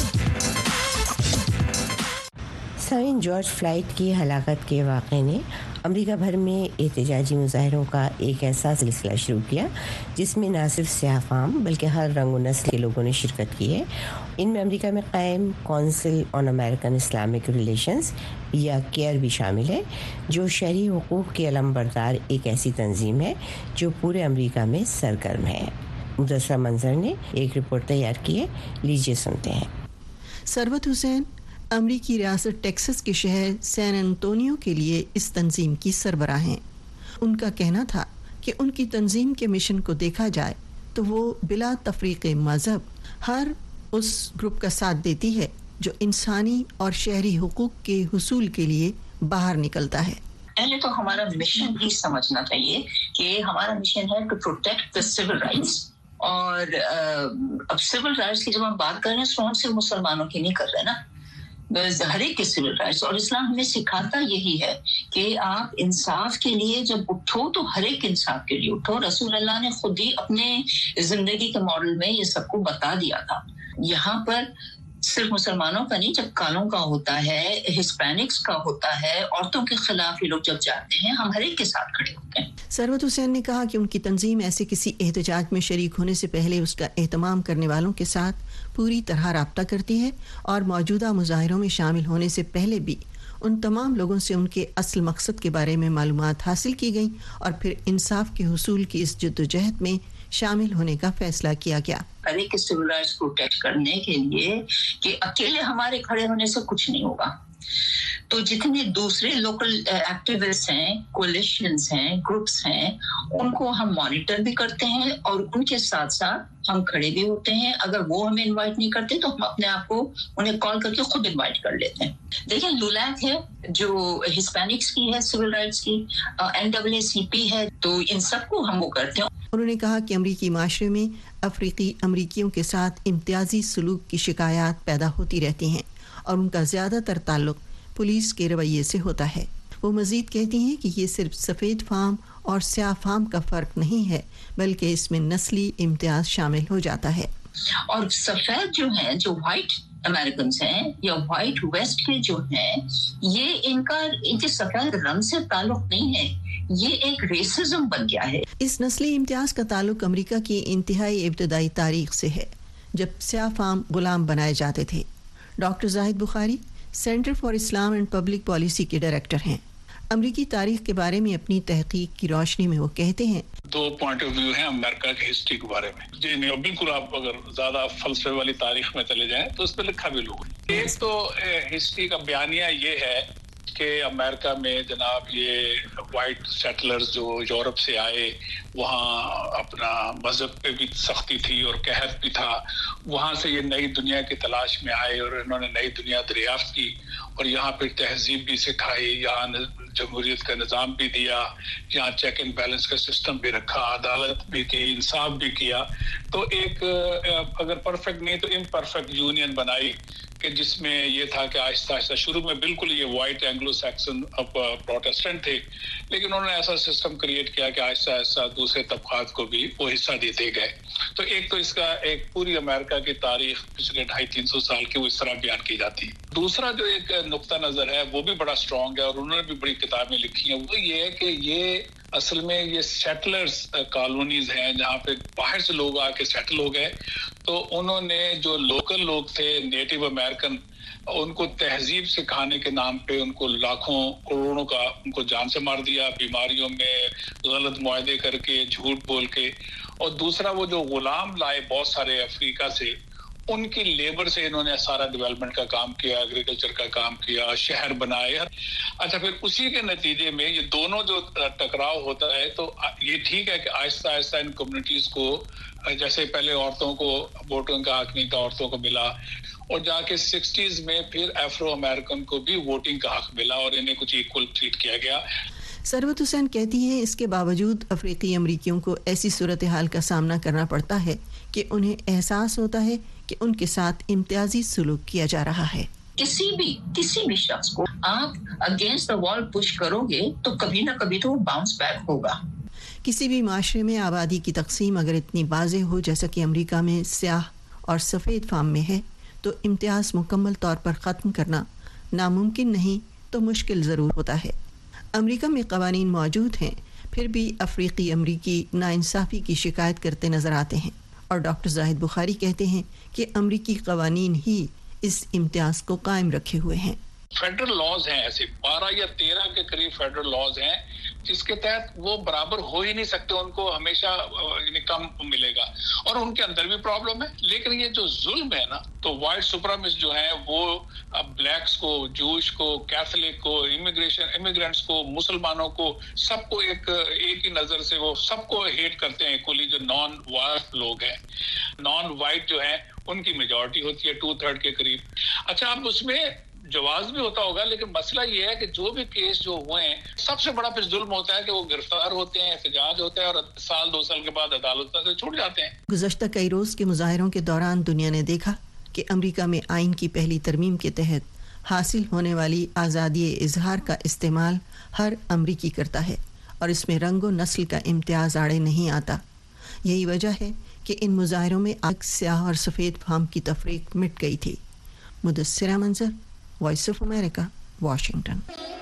سائن جارج فلائٹ کی ہلاکت کے واقعے نے امریکہ بھر میں احتجاجی مظاہروں کا ایک ایسا سلسلہ شروع کیا جس میں نہ صرف سیاہ فام بلکہ ہر رنگ و نسل کے لوگوں نے شرکت کی ہے. ان میں امریکہ میں قائم council on American Islamic relations یا کیئر بھی شامل ہے, جو شہری حقوق کے علم بردار ایک ایسی تنظیم ہے جو پورے امریکہ میں سرگرم ہے. مدثر منظر نے ایک رپورٹ تیار کی ہے, لیجیے سنتے ہیں. ثروت حسین امریکی ریاست ٹیکساس کے شہر سین انطونیو کے لیے اس تنظیم کی سربراہ ہیں. ان کا کہنا تھا کہ ان کی تنظیم کے مشن کو دیکھا جائے تو وہ بلا تفریق مذہب ہر اس گروپ کا ساتھ دیتی ہے جو انسانی اور شہری حقوق کے حصول کے لیے باہر نکلتا ہے. پہلے تو ہمارا مشن ہی سمجھنا چاہیے کہ ہمارا مشن ہے to protect the civil rights. اور اب سول رائٹس کی جب ہم بات کر رہے ہیں تو ہم صرف مسلمانوں کی نہیں کر رہے نا, हर एक के सिविल राइट्स, और इस्लाम हमें सिखाता यही है कि आप इंसाफ के लिए जब उठो तो हर एक इंसाफ के लिए उठो। रसूल अल्लाह ने खुद ही अपने जिंदगी के मॉडल में ये सबको बता दिया था। यहाँ पर सिर्फ मुसलमानों का नहीं, जब कालों का होता है, हिस्पैनिक्स का होता है, औरतों के खिलाफ ये लोग जब जाते हैं, हम हर एक के साथ खड़े होते हैं। सरवत हुसैन ने कहा कि उनकी तंजीम ऐसे किसी एहतजाज में शरीक होने से पहले उसका एहतमाम करने वालों के साथ पूरी तरह राब्ता करती है और मौजूदा मुजाहिरों में शामिल होने से पहले भी उन तमाम लोगों से उनके असल मकसद के बारे में मालूमात हासिल की गई और फिर इंसाफ के हुसूल की इस जद्दोजहद में शामिल होने का फैसला किया गया। हर एक सिविल राइट्स प्रोटेक्ट करने के लिए कि अकेले हमारे खड़े होने से कुछ नहीं होगा, तो जितने दूसरे लोकल एक्टिविस्ट हैं, कोलिशंस हैं, ग्रुप्स हैं, उनको हम मॉनिटर भी करते हैं और उनके साथ साथ हम खड़े भी होते हैं। अगर वो हमें इनवाइट नहीं करते तो हम अपने आप को उन्हें कॉल करके खुद इनवाइट कर लेते हैं। देखिए, लुलैक है जो हिस्पैनिक्स की है सिविल राइट्स की, N W A C P है, तो इन सबको हम वो करते हैं। उन्होंने कहा कि अमरीकी माशरे में अफ्रीकी अमरीकियों के साथ इम्तियाजी सलूक की शिकायत पैदा होती रहती हैं और उनका ज़्यादातर ताल्लुक पुलिस के रवैये से होता है। वो मज़ीद कहती हैं कि ये सिर्फ सफ़ेद फार्म और स्याह फार्म का फ़र्क नहीं है, बल्कि इसमें नस्ली इम्तियाज शामिल हो जाता है। और सफ़ेद जो हैं, जो वाइट अमेरिकन हैं या वाइट वेस्ट के जो हैं, ये इनका इनके सफ़ेद रंग से ताल्लुक नहीं है, ये एक रेसिज्म बन गया है। इस नस्ली इम्तियाज का ताल्लुक अमरीका की इंतहाई इब्तदाई तारीख से है, जब स्याह फार्म गुलाम बनाए जाते थे। Doctor Zahid Bukhari centre for Islam and public policy के डायरेक्टर हैं। अमरीकी तारीख के बारे में अपनी तहकीक की रोशनी में वो कहते हैं, दो पॉइंट ऑफ व्यू हैं अमेरिका की हिस्ट्री के बारे में। जी नहीं, बिल्कुल आप अगर ज्यादा फलसफे वाली तारीख में चले जाएं तो उस पर लिखा भी लोग। एक तो हिस्ट्री का बयानिया ये है कि अमेरिका में जनाब ये वाइट सेटलर्स जो यूरोप से आए, वहाँ अपना मजहब पे भी सख्ती थी और कहर भी था, वहाँ से ये नई दुनिया की तलाश में आए और इन्होंने नई दुनिया दरियाफ्त की और यहाँ पे तहजीब भी सिखाई, यहाँ जमहूरियत का निज़ाम भी दिया, यहाँ चेक एंड बैलेंस का सिस्टम भी रखा, अदालत भी की, इंसाफ भी किया। तो एक अगर परफेक्ट नहीं तो इम्परफेक्ट यूनियन बनाई कि जिसमें ये था कि आहिस्ता आहिस्ता शुरू में बिल्कुल ये वाइट एंग्लो सैक्सन प्रोटेस्टेंट थे, लेकिन उन्होंने ऐसा सिस्टम क्रिएट किया कि आहिस्ता आहिस्ता दूसरे तबकात को भी वो हिस्सा देते गए। तो एक तो इसका एक पूरी अमेरिका की तारीख पिछले ढाई तीन सौ साल की वो इस तरह बयान की जाती है। दूसरा जो एक नुक्ता नजर है वो भी बड़ा स्ट्रॉन्ग है और उन्होंने भी बड़ी किताबें लिखी हैं, वो ये है कि ये असल में ये सेटलर्स कॉलोनीज हैं जहाँ पे बाहर से लोग आके सेटल हो गए, तो उन्होंने जो लोकल लोग थे नेटिव अमेरिकन, उनको तहजीब सिखाने के नाम पे उनको लाखों करोड़ों का उनको जान से मार दिया, बीमारियों में गलत मुआहदे करके, झूठ बोल के। और दूसरा वो जो गुलाम लाए बहुत सारे अफ्रीका से, उनकी लेबर से इन्होंने सारा डेवलपमेंट का काम किया, एग्रीकल्चर का काम किया, शहर बनाए। अच्छा, फिर उसी के नतीजे में ये दोनों जो टकराव होता है, तो ये ठीक है कि आहिस्ता आहिस्ता इन कम्युनिटीज को, जैसे पहले औरतों को वोटिंग का हक नहीं था, औरतों को मिला, और जाके सिक्सटीज में फिर अफ्रो अमेरिकन को भी वोटिंग का हक मिला और इन्हें कुछ इक्वल ट्रीट किया गया। सरवत हुसैन कहती हैं, इसके बावजूद अफ्रीकी अमरीकियों को ऐसी सूरत हाल का सामना करना पड़ता है कि उन्हें एहसास होता है कि उनके साथ इम्तियाजी सलूक किया जा रहा है। किसी भी किसी भी शख्स को आप अगेंस्ट द वॉल पुश करोगे तो कभी ना कभी तो बाउंस बैक होगा। किसी भी माशरे में आबादी की तकसीम अगर इतनी वाज़ेह हो जैसा कि अमरीका में स्याह और सफ़ेद फार्म में है, तो इम्तियाज़ मुकम्मल तौर पर ख़त्म करना नामुमकिन नहीं तो मुश्किल ज़रूर होता है। अमरीका में क़वानीन मौजूद हैं, फिर भी अफ्रीकी अमरीकी नाइंसाफ़ी की शिकायत करते नज़र आते हैं, और डॉक्टर जाहिद बुखारी कहते हैं कि अमरीकी क़वानीन ही इस इम्तियाज़ को कायम रखे हुए हैं। फेडरल लॉज हैं, ऐसे बारह या तेरह के करीब फेडरल लॉज हैं जिसके तहत वो बराबर हो ही नहीं सकते, उनको हमेशा कम मिलेगा और उनके अंदर भी प्रॉब्लम है। लेकिन ये जो जुल्म है ना, तो वाइट सुप्रीमिस्ट जो है वो ब्लैक्स को, जूश को, कैथोलिक को, इमिग्रेशन इमिग्रेंट्स को, मुसलमानों को, सबको एक एक ही नजर से वो सबको हेट करते हैं इक्वली। जो नॉन वाइट लोग हैं, नॉन वाइट जो है उनकी मेजॉरिटी होती है टू थर्ड के करीब। अच्छा, अब उसमें जवाब भी होता होगा, लेकिन मसला ये है कि जो भी केस जो हुए हैं, सबसे बड़ा फिर जुल्म होता है कि वो गिरफ्तार होते हैं, एहतजाज होता है और साल दो साल के बाद अदालत से छूट जाते हैं। गुज़श्ता कई रोज़ के मुजाहिरों के दौरान दुनिया ने देखा कि अमरीका में आइन की पहली तरमीम के तहत حاصل ہونے والی آزادی اظہار کا استعمال ہر امریکی کرتا ہے اور اس میں رنگ و نسل کا امتیاز آڑے نہیں آتا. یہی وجہ ہے کہ ان مظاہروں میں آج سیاہ اور سفید فام کی تفریق مٹ گئی تھی. مدثرہ منظر، وائس آف امریکہ، واشنگٹن.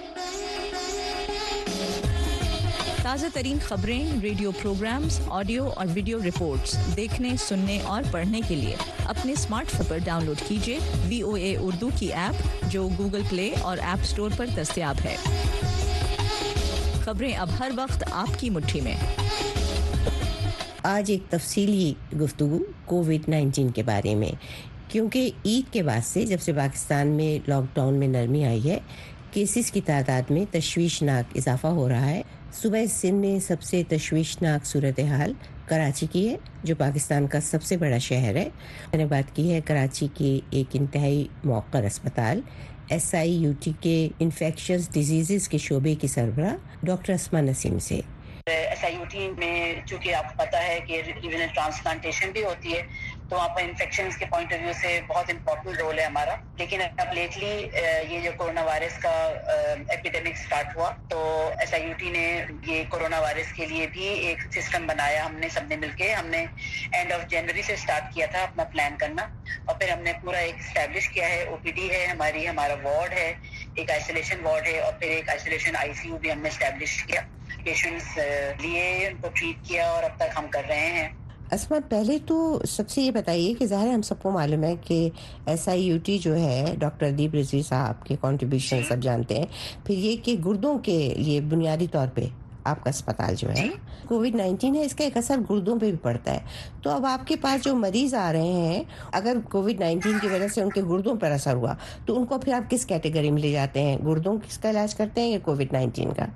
تازہ ترین خبریں، ریڈیو پروگرامز، آڈیو اور ویڈیو رپورٹس دیکھنے، سننے اور پڑھنے کے لیے اپنے اسمارٹ فون پر ڈاؤن لوڈ کیجیے وی او اے اردو کی ایپ جو گوگل پلے اور ایپ اسٹور پر دستیاب ہے. خبریں اب ہر وقت آپ کی مٹھی میں. آج ایک تفصیلی گفتگو کووڈ نائنٹین کے بارے میں، کیونکہ عید کے بعد سے جب سے پاکستان میں لاک ڈاؤن میں نرمی آئی ہے، کیسز کی تعداد میں تشویشناک اضافہ ہو رہا ہے. صوبہ سندھ میں سب سے تشویشناک صورتحال کراچی کی ہے، جو پاکستان کا سب سے بڑا شہر ہے. میں نے بات کی ہے کراچی کے ایک انتہائی موقر اسپتال ایس آئی یو ٹی کے انفیکشس ڈیزیزز کے شعبے کی سربراہ ڈاکٹر اسما نسیم سے. ایس آئی یو ٹی میں چونکہ آپ کو پتا ہے کہ ریونل ٹرانسپلانٹیشن بھی ہوتی ہے، تو وہاں پر انفیکشنز کے پوائنٹ آف ویو سے بہت امپورٹنٹ رول ہے ہمارا. لیکن اب لیٹلی یہ جو کورونا وائرس کا ایپیڈیمک سٹارٹ ہوا تو ایس آئی یو ٹی نے یہ کورونا وائرس کے لیے بھی ایک سسٹم بنایا. ہم نے سب نے مل کے، ہم نے اینڈ آف جنوری سے سٹارٹ کیا تھا اپنا پلان کرنا، اور پھر ہم نے پورا ایک اسٹیبلش کیا ہے. او پی ڈی ہے ہماری، ہمارا وارڈ ہے، ایک آئسولیشن وارڈ ہے، اور پھر ایک آئسولیشن آئی سی یو بھی ہم نے اسٹیبلش کیا. پیشنٹس لیے، ان کو ٹریٹ کیا، اور اب تک ہم کر رہے ہیں. اسما، پہلے تو سب سے یہ بتائیے کہ ظاہر ہم سب کو معلوم ہے کہ ایس آئی یو ٹی جو ہے ڈاکٹر دیپ رضوی صاحب کے کنٹریبیوشن سب جانتے ہیں. پھر یہ کہ گردوں کے لیے بنیادی طور پہ آپ کا اسپتال جو ہے کووڈ نائنٹین ہے، اس کا ایک اثر گردوں پہ بھی پڑتا ہے. تو اب آپ کے پاس جو مریض آ رہے ہیں، اگر کووڈ نائنٹین کی وجہ سے ان کے گردوں پر اثر ہوا تو ان کو پھر آپ کس کیٹیگری میں لے جاتے ہیں؟ گردوں کس کا علاج کرتے ہیں یا کووڈ نائنٹین کا؟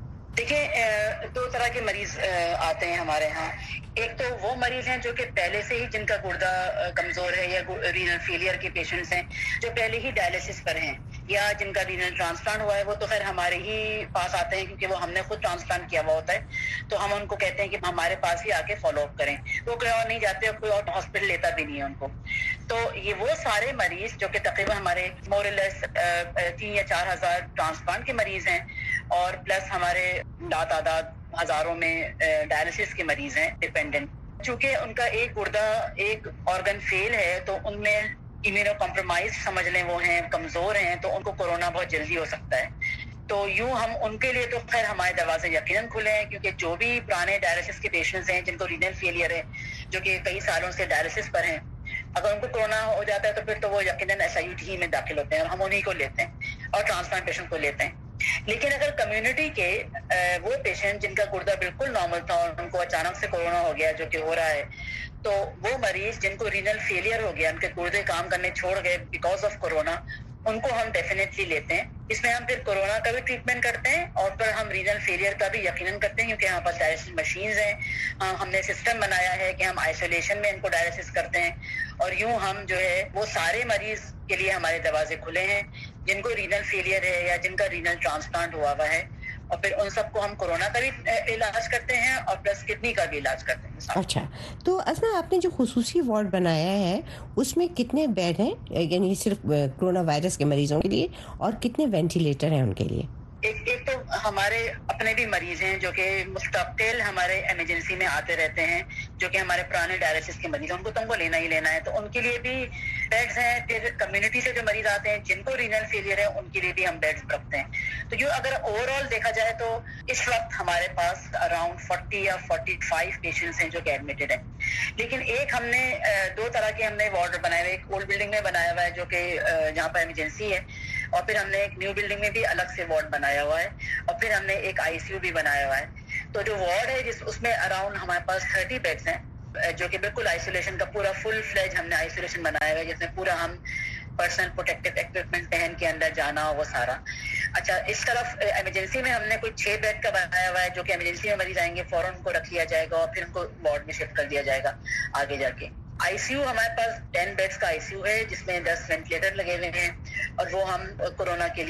دیکھیں، دو طرح کے مریض آتے ہیں ہمارے ہاں. ایک تو وہ مریض ہیں جو کہ پہلے سے ہی جن کا گردہ کمزور ہے، یا رینل فیلئر کے پیشنٹس ہیں جو پہلے ہی ڈائلسس پر ہیں، یا جن کا رینل ٹرانسپلانٹ ہوا ہے. وہ تو خیر ہمارے ہی پاس آتے ہیں کیونکہ وہ ہم نے خود ٹرانسپلانٹ کیا ہوا ہوتا ہے. تو ہم ان کو کہتے ہیں کہ ہمارے پاس ہی آ کے فالو اپ کریں. وہ کوئی اور نہیں جاتے، کوئی اور ہاسپٹل لیتا بھی نہیں ہے ان کو. تو یہ وہ سارے مریض جو کہ تقریباً ہمارے مور لیس تین یا چار ہزار ٹرانسپلانٹ کے مریض ہیں، اور پلس ہمارے تعداد ہزاروں میں ڈائلسس کے مریض ہیں ڈیپینڈنٹ. چونکہ ان کا ایک گردہ ایک آرگن فیل ہے، تو ان میں امیونو کمپرومائز سمجھ لیں، وہ ہیں کمزور ہیں، تو ان کو کورونا بہت جلدی ہو سکتا ہے. تو یوں ہم ان کے لیے تو خیر ہمارے دروازے یقیناً کھلے ہیں، کیونکہ جو بھی پرانے ڈائلسس کے پیشنٹس ہیں جن کو رینل فیلئر ہے، جو کہ کئی سالوں سے ڈائلسس پر ہیں، اگر ان کو کورونا ہو جاتا ہے تو پھر تو وہ یقیناً ایس آئی یو ٹی میں داخل ہوتے ہیں، اور ہم انہیں کو لیتے ہیں اور ٹرانسپلانٹیشن کو لیتے ہیں. لیکن اگر کمیونٹی کے وہ پیشنٹ جن کا گردہ بالکل نارمل تھا اور ان کو اچانک سے کورونا ہو گیا، جو کہ ہو رہا ہے، تو وہ مریض جن کو رینل فیلئر ہو گیا، ان کے گردے کام کرنے چھوڑ گئے بیکاز آف کورونا، ان کو ہم ڈیفینیٹلی لیتے ہیں. اس میں ہم پھر کورونا کا بھی ٹریٹمنٹ کرتے ہیں، اور پھر ہم ریجنل فیلئر کا بھی یقیناً کرتے ہیں، کیونکہ یہاں پر ڈائلسس مشینز ہیں. ہم نے سسٹم بنایا ہے کہ ہم آئسولیشن میں ان کو ڈائلسس کرتے ہیں، اور یوں ہم جو ہے وہ سارے مریض کے لیے ہمارے دروازے کھلے ہیں جن کو رینل فیلئر ہے یا جن کا رینل ٹرانسپلانٹ ہوا ہوا ہے. اور پھر ان سب کو ہم کورونا کا بھی علاج کرتے ہیں اور پلس کڈنی کا بھی علاج کرتے ہیں. اچھا، تو اسما آپ نے جو خصوصی وارڈ بنایا ہے اس میں کتنے بیڈ ہیں، یعنی صرف کورونا وائرس کے مریضوں کے لیے، اور کتنے وینٹیلیٹر ہیں ان کے لیے؟ ایک ایک تو ہمارے اپنے بھی مریض ہیں جو کہ مستقل ہمارے ایمرجنسی میں آتے رہتے ہیں، جو کہ ہمارے پرانے ڈائلسس کے مریض ہیں، ان کو تو ہم کو لینا ہی لینا ہے، تو ان کے لیے بھی بیڈز ہیں. پھر کمیونٹی سے جو مریض آتے ہیں جن کو رینل فیلئر ہے، ان کے لیے بھی ہم بیڈز رکھتے ہیں. تو جو اگر اوور آل دیکھا جائے تو اس وقت ہمارے پاس اراؤنڈ فورٹی یا فورٹی فائیو پیشنٹس ہیں جو کہ ایڈمیٹڈ ہیں. لیکن ایک ہم نے دو طرح کے ہم نے وارڈ بنائے ہوئے، ایک اولڈ بلڈنگ میں بنایا ہوا ہے جو کہ جہاں پر ایمرجنسی ہے، اور پھر ہم نے ایک نیو بلڈنگ میں بھی الگ سے وارڈ بنایا ہوا ہے، اور پھر ہم نے ایک آئی سی یو بھی بنایا ہوا ہے. تو جو وارڈ ہے جس اس میں اراؤنڈ ہمارے پاس تھرٹی بیڈس ہیں، جو کہ بالکل آئسولیشن کا پورا فل فلیج ہم نے آئسولیشن بنایا ہوا ہے، جس میں پورا ہم پرسنل پروٹیکٹیو ایکوپمنٹ پہن کے اندر جانا وہ سارا. اچھا، اس طرف ایمرجنسی میں ہم نے کوئی چھ بیڈ کا بنایا ہوا ہے، جو کہ ایمرجنسی میں مریض آئیں گے فوراً ان کو رکھ لیا جائے گا اور پھر ان کو وارڈ میں شفٹ کر دیا جائے گا آگے جا کے. آئی سی یو ہمارے پاس ٹین بیڈس کا آئی سی یو ہے جس میں دس وینٹیلیٹر لگے ہوئے ہیں، اور وہ ہم کورونا کے لیے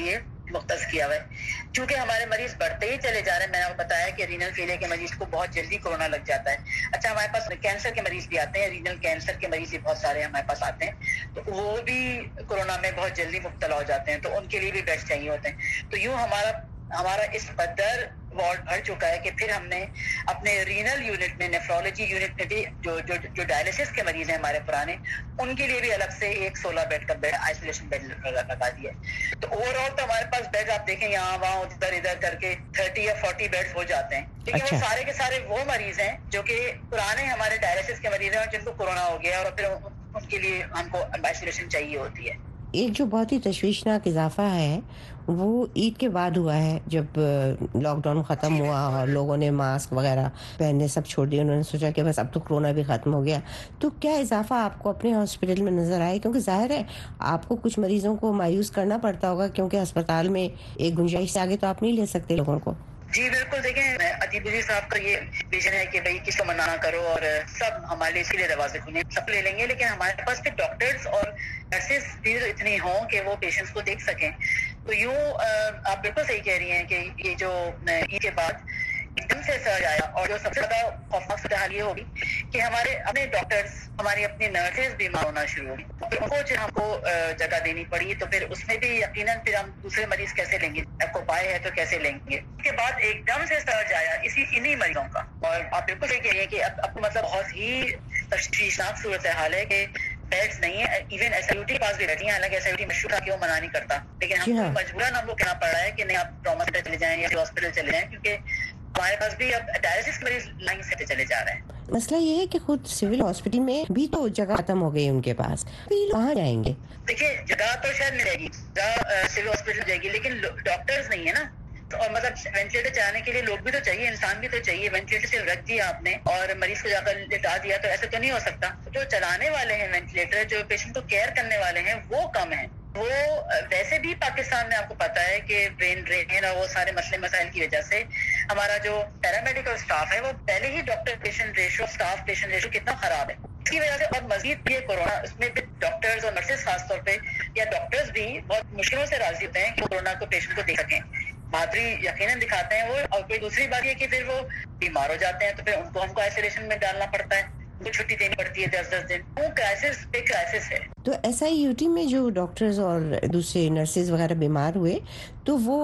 مختص کیا ہوا ہے. چونکہ ہمارے مریض بڑھتے ہی چلے جا رہے ہیں. میں نے آپ کو بتایا کہ رینل فیلئر کے مریض کو بہت جلدی کورونا لگ جاتا ہے. اچھا ہمارے پاس کینسر کے مریض بھی آتے ہیں, رینل کینسر کے مریض بھی بہت سارے ہمارے پاس آتے ہیں, تو وہ بھی کورونا میں بہت جلدی مبتلا ہو جاتے ہیں, تو ان کے لیے بھی بیڈ چاہیے ہوتے ہیں. تو یوں ہمارا ہمارا اس قدر وارڈ بھر چکا ہے کہ پھر ہم نے اپنے رینل یونٹ میں, نیفرولوجی یونٹ میں بھی جو جو جو ڈائلسس کے مریض ہیں ہمارے پرانے, ان کے لیے بھی الگ سے ایک سولہ بیڈ کا بیڈ آئسولیشن بیڈ لگا دیا ہے. تو اوور آل تو ہمارے پاس بیڈ آپ دیکھیں یہاں وہاں ادھر ادھر کر کے تھرٹی یا فورٹی بیڈ ہو جاتے ہیں. لیکن وہ سارے کے سارے وہ مریض ہیں جو کہ پرانے ہمارے ڈائلسس کے مریض ہیں اور جن کو کورونا ہو گیا اور پھر ان کے لیے ہم کو آئسولیشن چاہیے ہوتی ہے. ایک جو بہت ہی تشویشناک اضافہ ہے وہ عید کے بعد ہوا ہے, جب لاک ڈاؤن ختم ہوا اور لوگوں نے ماسک وغیرہ پہننے سب چھوڑ دیے. انہوں نے سوچا کہ بس اب تو کورونا بھی ختم ہو گیا. تو کیا اضافہ آپ کو اپنے ہاسپٹل میں نظر آئے؟ کیونکہ ظاہر ہے آپ کو کچھ مریضوں کو مایوس کرنا پڑتا ہوگا, کیونکہ ہسپتال میں ایک گنجائش سے آگے تو آپ نہیں لے سکتے لوگوں کو. جی بالکل, دیکھیں ادیب عزیز صاحب کا یہ ویژن ہے کہ بھائی کس کو منع کرو اور سب ہمارے لیے اسی لیے دروازے کھلے, سب لے لیں گے. لیکن ہمارے پاس بھی ڈاکٹرز اور نرسز بھی اتنی ہوں کہ وہ پیشنٹس کو دیکھ سکیں. تو یوں آپ بالکل صحیح کہہ رہی ہیں کہ یہ جو عید کے بعد ایک دم سے سرج آیا, اور جو سب سے زیادہ خوفناک صورتحال یہ ہوگی کہ ہمارے اپنے ڈاکٹرز, ہماری اپنی نرسز بیمار ہونا شروع ہوگی. پھر ان کو جو ہم کو جگہ دینی پڑی, تو پھر اس میں بھی یقیناً پھر ہم دوسرے مریض کیسے لیں گے, آپ کو پائے ہے تو کیسے لیں گے. اس کے بعد ایک دم سے سرج آیا اسی انہی مریضوں کا, اور آپ بالکل صحیح کہہ رہی ہیں کہ اب اب مطلب بہت ہی تشویشناک صورتحال ہے کہ بیڈس نہیں ہے. Even S I U T کے پاس بھی بیٹھی ہیں, حالانکہ ایس آئی یو ٹی مشہور تھا کہ وہ منع نہیں کرتا, لیکن ہم کو مجبوراً ہم کو کہنا پڑ رہا ہے کہ نہیں آپ ٹراما سینٹر چلے جائیں یا ہاسپٹل چلے جائیں, کیونکہ ہمارے پاس بھی اب ڈائلسس مریض لائن سے چلے جا رہے ہیں. مسئلہ یہ ہے کہ خود سول ہاسپٹل میں بھی تو جگہ ختم ہو گئی ان کے پاس, کہاں جائیں گے؟ دیکھیے جگہ تو شاید ملے گی, جگہ سول ہاسپٹل جائے گی, لیکن ڈاکٹرز نہیں ہے نا. اور مطلب وینٹیلیٹر چلانے کے لیے لوگ بھی تو چاہیے, انسان بھی تو چاہیے. وینٹیلیٹر سے رکھ دیا آپ نے اور مریض کو جا کر لٹا دیا, تو ایسا تو نہیں ہو سکتا. جو چلانے والے ہیں وینٹیلیٹر, جو پیشنٹ کو کیئر کرنے والے ہیں, وہ کم ہیں. وہ ویسے بھی پاکستان میں آپ کو پتا ہے کہ برین ڈرین اور وہ سارے مسئلے مسائل کی وجہ سے ہمارا جو پیرامیڈیکل اسٹاف ہے وہ پہلے ہی doctor patient ratio, staff patient ratio کتنا خراب ہے. اس کی وجہ سے اب مزید یہ کورونا, اس میں بھی ڈاکٹرز اور نرسز خاص طور پہ یا ڈاکٹرز بھی بہت مشکلوں سے راضی ہوتے ہیں کہ کورونا کو پیشنٹ کو دیکھ سکیں. بہادری یقیناً دکھاتے ہیں وہ. اور کوئی دوسری بات یہ کہ پھر وہ بیمار ہو جاتے ہیں, تو پھر ان کو ہم کو آئسولیشن میں ڈالنا پڑتا ہے, ان کو چھٹی دینی پڑتی ہے دس دس دن. وہ کرائسس پہ کرائسس ہے. تو ایس آئی یو ٹی میں جو ڈاکٹرز اور دوسرے نرسز وغیرہ بیمار ہوئے, تو وہ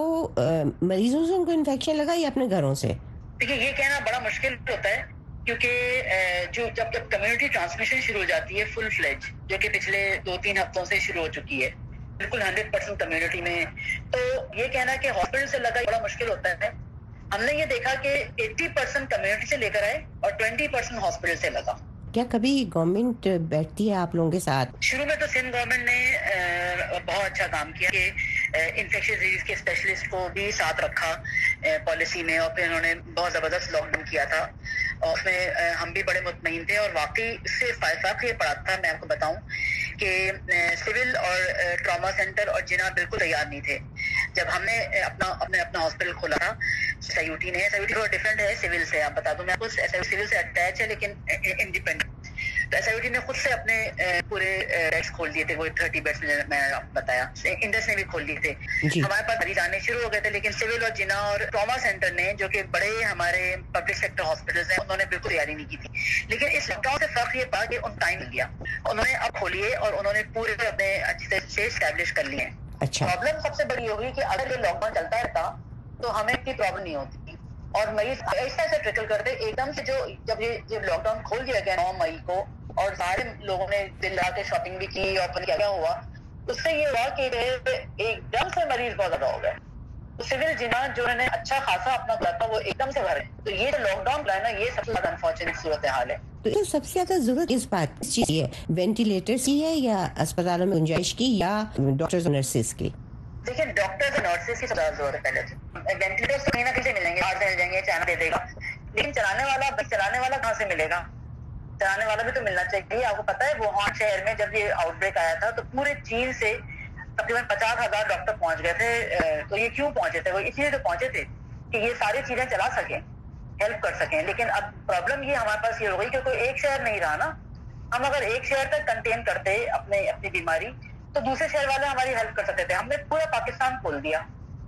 مریضوں سے ان کو انفیکشن لگا یا اپنے گھروں سے؟ دیکھیے یہ کہنا بڑا مشکل ہوتا ہے, کیونکہ جو جب جب کمیونٹی ٹرانسمیشن شروع ہو جاتی ہے فل فلیج, جو کہ پچھلے دو تین ہفتوں سے شروع ہو چکی ہے بالکل ہنڈریڈ پرسینٹ کمیونٹی میں, تو یہ کہنا کہ ہاسپٹل سے لگا بڑا مشکل ہوتا ہے. ہم نے یہ دیکھا کہ ایٹی پرسینٹ کمیونٹی سے لے کر آئے اور ٹوینٹی پرسینٹ ہاسپٹل سے لگا. کیا کبھی گورنمنٹ بیٹھتی ہے آپ لوگوں کے ساتھ؟ شروع میں تو سندھ گورنمنٹ نے بہت اچھا کام کیا کہ انفیکشس ڈیزیز کے اسپیشلسٹ کو بھی ساتھ رکھا پالیسی میں, اور پھر انہوں نے بہت زبردست لاک ڈاؤن کیا تھا, اور اس میں ہم بھی بڑے مطمئن تھے. اور واقعی اس سے فرق یہ پڑا تھا, میں آپ کو بتاؤں کہ سول اور ٹراما سینٹر اور جنا بالکل تیار نہیں تھے. جب ہم نے اپنا اپنے اپنا ہاسپٹل کھولا تھا ایس آئی یو ٹی نے, ایس آئی یو ٹی تھوڑا ڈفرینٹ ہے سول سے, آپ بتا دوں میں آپ کو, ایس آئی یو سول سے اٹیچ ہے لیکن انڈیپینڈنٹ. تو ایس آئی یو ٹی نے خود سے اپنے پورے بیڈس کھول دیے تھے, وہ تھرٹی بیڈس میں آپ کو بتایا. انڈس نے بھی کھول دیے تھے. ہمارے پاس مریض آنے شروع ہو گئے تھے, لیکن سول اور جنا اور ٹراما سینٹر نے, جو کہ بڑے ہمارے پبلک سیکٹر ہاسپٹلز ہیں, انہوں نے بالکل تیاری نہیں کی تھی. لیکن اس لاک ڈاؤن سے فرق یہ پڑا کہ ان ٹائم مل گیا, انہوں نے اب کھولیے اور انہوں نے پورے اپنے اچھے سے اسٹیبلش کر لیے. پرابلم سب سے بڑی ہوگی کہ اگر یہ لاک ڈاؤن چلتا رہتا تو ہمیں اتنی پرابلم نہیں ہوتی, اور مریض ایسا ایسا ٹریکل کرتے ایک دم سے. جو جب یہ جب لاک ڈاؤن کھول دیا گیا نو مئی کو, اور سارے لوگوں نے دل لگا کے شاپنگ بھی کی, اور پھر کیا ہوا اس سے یہ ہوا کہ ایک دم سے مریض بہت زیادہ ہو گئے. تو سول جنا جو انہوں نے اچھا خاصا اپنا کیا تھا وہ ایک دم سے بھرے. تو یہ جو لاک ڈاؤن ہے نا, یہ سب سے زیادہ انفارچونیٹ صورتحال ہے. تو سب سے زیادہ ضرورت اس بات کی ہے, وینٹیلیٹر کی ہے یا اسپتالوں میں گنجائش کی یا ڈاکٹرز اور نرسز کی؟ دیکھیں ڈاکٹرز اور نرسز کی زیادہ ضرورت ہے. پہلے وینٹیلیٹرز تو کہیں نہ کہیں سے ملیں گے, آج مل جائیں گے, چانا دے دے گا, لیکن چلانے والا چلانے والا کہاں سے ملے گا؟ چلانے والا بھی تو ملنا چاہیے. آپ کو پتا ہے ووہان شہر میں جب یہ آؤٹ بریک آیا تھا تو پورے چین سے تقریباً پچاس ہزار ڈاکٹر پہنچ گئے تھے. تو یہ کیوں پہنچے تھے؟ وہ اس لیے تو پہنچے تھے کہ یہ ساری چیزیں چلا سکیں, ہیلپ کر سکیں. لیکن اب پرابلم یہ ہمارے پاس یہ ہو گئی کہ کوئی ایک شہر نہیں رہا نا. ہم اگر ایک شہر تک کنٹین کرتے اپنے اپنی بیماری, تو دوسرے شہر والے ہماری ہیلپ کر سکتے تھے. ہم نے پورا پاکستان کھول دیا,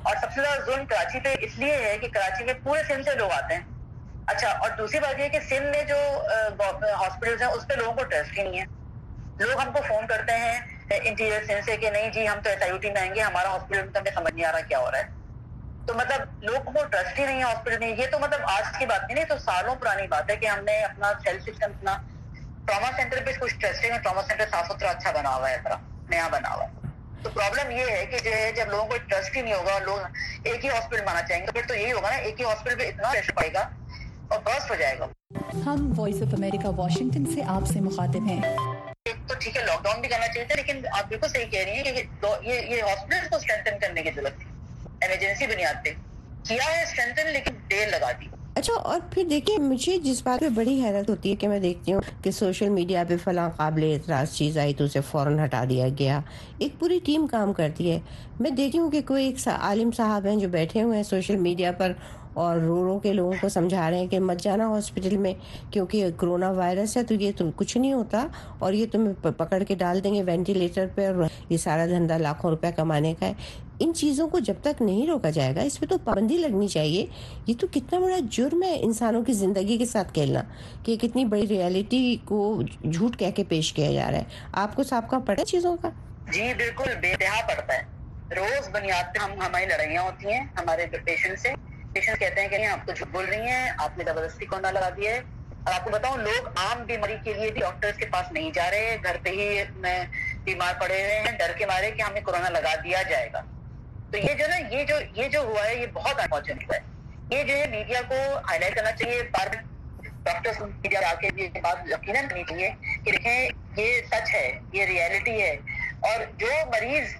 اور سب سے زیادہ ظلم کراچی پہ اس لیے ہے کہ کراچی میں پورے سندھ سے لوگ آتے ہیں. اچھا, اور دوسری بات یہ کہ سندھ میں جو ہاسپٹلس ہیں اس پہ لوگوں کو ٹرسٹ ہی نہیں ہے. لوگ ہم کو فون کرتے ہیں انٹیریئر سندھ سے کہ نہیں جی ہم تو ایس آئی یو ٹی میں آئیں گے, ہمارا ہاسپٹل میں ہمیں سمجھ نہیں آ رہا کیا ہو رہا ہے. تو مطلب لوگوں کو ٹرسٹ ہی نہیں ہے ہاسپٹل میں. یہ تو مطلب آج کی بات نہیں, تو سالوں پرانی بات ہے کہ ہم نے اپنا ہیلتھ سسٹم, اپنا ٹراما سینٹر پہ کچھ ٹرسٹ ہے. ٹراما سینٹر صاف ستھرا اچھا بنا ہوا ہے, طرح نیا بنا ہوا ہے. تو پرابلم یہ ہے کہ جو ہے جب لوگوں کو ٹرسٹ ہی نہیں ہوگا اور لوگ ایک ہی ہاسپٹل میں آنا چاہیں گے, پھر تو یہی ہوگا نا, ایک ہی ہاسپٹل پہ اتنا پریشر پڑے گا اور برسٹ ہو جائے گا. ہم وائس آف امریکہ واشنگٹن سے آپ سے مخاطب ہیں. تو ٹھیک ہے لاک ڈاؤن بھی کرنا چاہیے تھا, لیکن آپ بالکل صحیح کہہ رہی ہیں کہ یہ یہ ہاسپٹل کو اسٹرینتھن کرنے کی ضرورت تھی ایمرجنسی بنیاد پہ. کیا ہے اسٹرینتھن, لیکن دیر لگا دی. اچھا, اور پھر دیکھیں مجھے جس بات پہ بڑی حیرت ہوتی ہے کہ میں دیکھتی ہوں کہ سوشل میڈیا پہ فلاں قابل اعتراض چیز آئی تو اسے فوراً ہٹا دیا گیا. ایک پوری ٹیم کام کرتی ہے. میں دیکھتی ہوں کہ کوئی ایک عالم صاحب ہیں جو بیٹھے ہوئے ہیں سوشل میڈیا پر اور رو رو کے لوگوں کو سمجھا رہے ہیں کہ مت جانا ہاسپٹل میں کیونکہ کرونا وائرس ہے, تو یہ تم کچھ نہیں ہوتا اور یہ تمہیں پکڑ کے ڈال دیں گے وینٹیلیٹر پہ اور یہ سارا دھندا لاکھوں روپے کمانے کا ہے. ان چیزوں کو جب تک نہیں روکا جائے گا اس پہ تو پابندی لگنی چاہیے. یہ تو کتنا بڑا جرم ہے انسانوں کی زندگی کے ساتھ کھیلنا, کہ کتنی بڑی ریالٹی کو جھوٹ کہہ کے پیش کیا جا رہا ہے. آپ کو صاحب کا پڑا ہے چیزوں کا؟ جی بالکل بے انتہا پڑتا ہے. روز بنیاد پہ ہم ہماری لڑائیاں ہوتی ہیں ہمارے پیشنٹ سے. پیشنٹ کہتے ہیں کہ نہیں آپ تو جھوٹ بول رہی ہیں, آپ نے زبردستی کو نہ لگا دیا ہے. اور آپ کو بتاؤں لوگ عام بیماری کے لیے بھی ڈاکٹرز کے پاس نہیں جا رہے, گھر پہ ہی بیمار پڑے ہوئے ہیں ڈر کے مارے کہ ہمیں کورونا لگا دیا جائے گا. تو یہ جو نا یہ جو یہ جو ہوا ہے یہ بہت انفارچونیٹ ہے. یہ جو ہے میڈیا کو ہائی لائٹ کرنا چاہیے, بار ڈاکٹرز میڈیا آ کے یہ بات یقیناً کرنی چاہیے کہ دیکھیں یہ سچ ہے, یہ ریئلٹی ہے. اور جو مریض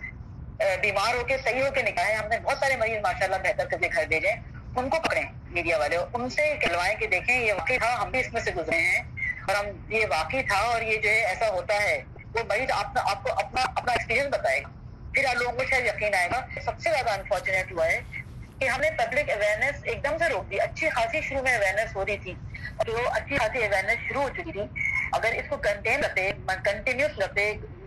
بیمار ہو کے صحیح ہو کے نکلا ہے, ہم نے بہت سارے مریض ماشاءاللہ بہتر کر کے گھر بھیجے, ان کو پکڑیں میڈیا والے, ان سے کہلوائیں کہ دیکھیں یہ واقعی تھا, ہم بھی اس میں سے گزرے ہیں اور ہم یہ واقعی تھا اور یہ جو ہے ایسا ہوتا ہے. وہ مریض آپ آپ کو اپنا اپنا ایکسپیرینس بتائے گا, پھر آپ لوگوں کو شاید یقین آئے گا. سب سے زیادہ انفارچونیٹ ہوا ہے کہ ہم نے پبلک اویئرنیس ایک دم سے روک دی. اچھی خاصی شروع میں اویئرنیس ہو رہی تھی, جو اچھی خاصی اویئرنیس شروع ہو چکی تھی. اگر اس کو کنٹین رہتے, کنٹینیوس رہتے,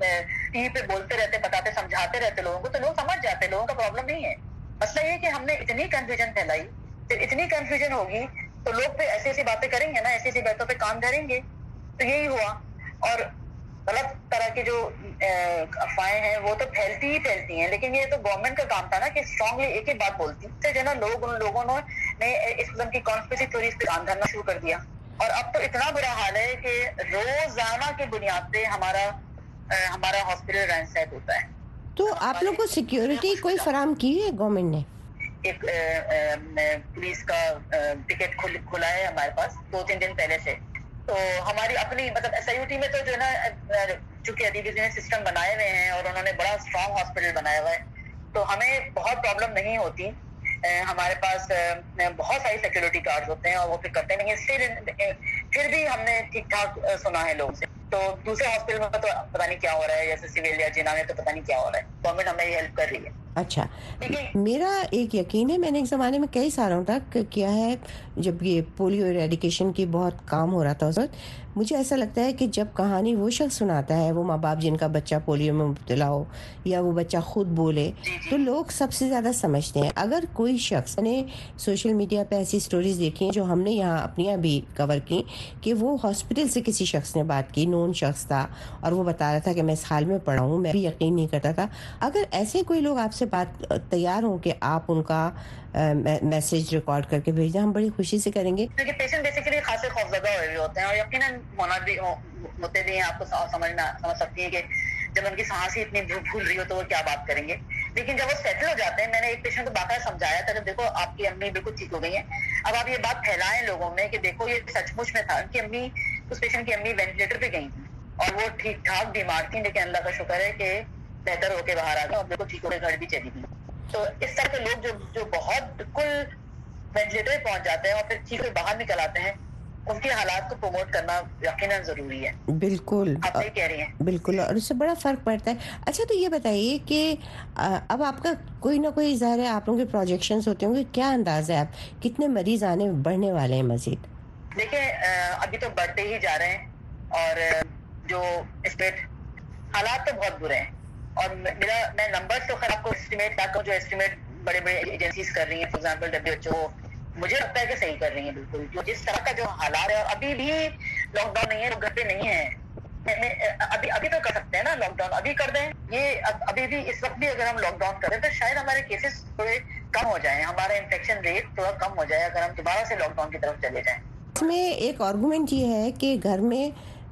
ٹی وی پہ بولتے رہتے, بتاتے, سمجھاتے رہتے لوگوں کو, تو لوگ سمجھ جاتے. لوگوں کا پرابلم نہیں ہے. مسئلہ یہ کہ ہم نے اتنی کنفیوژن پھیلائی, پھر اتنی کنفیوژن ہوگی تو لوگ پھر ایسی ایسی باتیں کریں گے نا, ایسی ایسی باتوں پہ کام دھریں گے. تو یہی ہوا. اور غلط طرح کی جو افواہیں ہیں وہ تو پھیلتی ہی پھیلتی ہیں, لیکن یہ تو گورنمنٹ کا کام تھا نا کہ اسٹرانگلی ایک ہی بات بولتی سے جو ہے نا لوگ ان لوگوں نے اس قسم کی کانسپریسی تھیوریز پہ کام دھرنا شروع کر دیا. اور اب تو اتنا برا حال ہے کہ روزانہ کی بنیاد پہ ہمارا ہمارا ہاسپٹل رینسیٹ ہوتا ہے. تو آپ لوگ کو سیکیورٹی کوئی فراہم کی ہے گورنمنٹ نے؟ ایک پولیس کا ٹکٹ کھلا ہے ہمارے پاس دو تین دن پہلے سے. تو ہماری اپنی مطلب ایس آئی یو ٹی میں تو جو ہے نا چونکہ ادیب نے سسٹم بنائے ہوئے ہیں اور انہوں نے بڑا اسٹرانگ ہاسپٹل بنایا ہوا ہے, تو ہمیں بہت پرابلم نہیں ہوتی. ہمارے پاس بہت ساری سیکورٹی گارڈز ہوتے ہیں اور وہ پھر کرتے نہیں ہیں. پھر بھی ہم نے ٹھیک ٹھاک سنا ہے لوگوں سے. تو دوسرے ہاسپٹل میں تو پتہ نہیں کیا ہو رہا ہے, جیسے سول یا جنا میں تو پتہ نہیں کیا ہو رہا ہے. گورنمنٹ ہمیں یہ ہیلپ کر رہی ہے. اچھا, میرا ایک یقین ہے, میں نے ایک زمانے میں کئی سالوں تک کیا ہے جب یہ پولیو ایریڈیکیشن کی بہت کام ہو رہا تھا اس وقت, مجھے ایسا لگتا ہے کہ جب کہانی وہ شخص سناتا ہے, وہ ماں باپ جن کا بچہ پولیو میں مبتلا ہو یا وہ بچہ خود بولے, تو لوگ سب سے زیادہ سمجھتے ہیں. اگر کوئی شخص نے سوشل میڈیا پہ ایسی سٹوریز دیکھی ہیں جو ہم نے یہاں اپنیاں بھی کور کی کہ وہ ہاسپٹل سے کسی شخص نے بات کی, نون شخص تھا اور وہ بتا رہا تھا کہ میں اس حال میں پڑا ہوں, میں بھی یقین نہیں کرتا تھا. اگر ایسے کوئی لوگ آپ سے بات تیار ہوں کہ آپ ان کا میسج ریکارڈ کر کے بھیج دیں, ہم بڑی خوشی سے کریں گے. کیونکہ پیشنٹ بیسیکلی خاصے خوفزدہ ہوئے ہوئے ہوتے ہیں اور یقیناً ہونا بھی ہوتے بھی ہیں. آپ کو سمجھنا سمجھ سکتی ہیں کہ جب ان کی سانس ہی اتنی بھول رہی ہو تو وہ کیا بات کریں گے. لیکن جب وہ سیٹل ہو جاتے ہیں, میں نے ایک پیشنٹ کو باقاعدہ سمجھایا تھا کہ دیکھو آپ کی امی بالکل ٹھیک ہو گئی ہیں, اب آپ یہ بات پھیلائیں لوگوں میں کہ دیکھو یہ سچ مچ میں تھا کہ امی, اس پیشنٹ کی امی وینٹیلیٹر پہ گئی تھی اور وہ ٹھیک ٹھاک بیمار تھی, لیکن اللہ کا شکر ہے کہ بہتر ہو کے باہر آ گئے اور بالکل ٹھیک ہو کے گھر بھی چلی گئی. تو اس طرح کے لوگ جو جو بہت بالکل وینٹیلیٹر پہ پہنچ جاتے ہیں اور پھر ٹھیک ہو باہر نکل آتے ہیں, ان کے حالات کو پروموٹ کرنا یقیناً ضروری ہے. بالکل آپ صحیح کہہ رہی ہیں, بالکل, اور اس سے بڑا فرق پڑتا ہے. اچھا, تو یہ بتائیے کہ اب آپ کا کوئی نہ کوئی ظاہر ہے آپ لوگوں کے پروجیکشنز ہوتے ہوں گے, کیا انداز ہے آپ کتنے مریض آنے بڑھنے والے ہیں مزید؟ دیکھیں ابھی تو بڑھتے ہی جا رہے ہیں اور جو اسٹیٹ حالات تو بہت برے ہیں. اور میرا میں نمبر تو خیر آپ کو اسٹیمیٹ کر جو اسٹیمیٹ बड़े बड़े एजेंसीज कर रही हैं, for example W H O, मुझे लगता है कि सही कर रही हैं बिल्कुल। जो जिस तरह का जो हालात है, अभी भी लॉकडाउन नहीं है, लोग घर पे नहीं है, अभी अभी तो कर सकते हैं ना लॉकडाउन, अभी कर दें। ये अभी भी इस वक्त भी अगर हम लॉकडाउन करें तो शायद हमारे केसेस थोड़े कम हो जाएं, हमारा इन्फेक्शन रेट थोड़ा कम हो जाए अगर हम दोबारा से लॉकडाउन की तरफ चले जाएं। इसमें एक आर्गूमेंट ये है कि घर में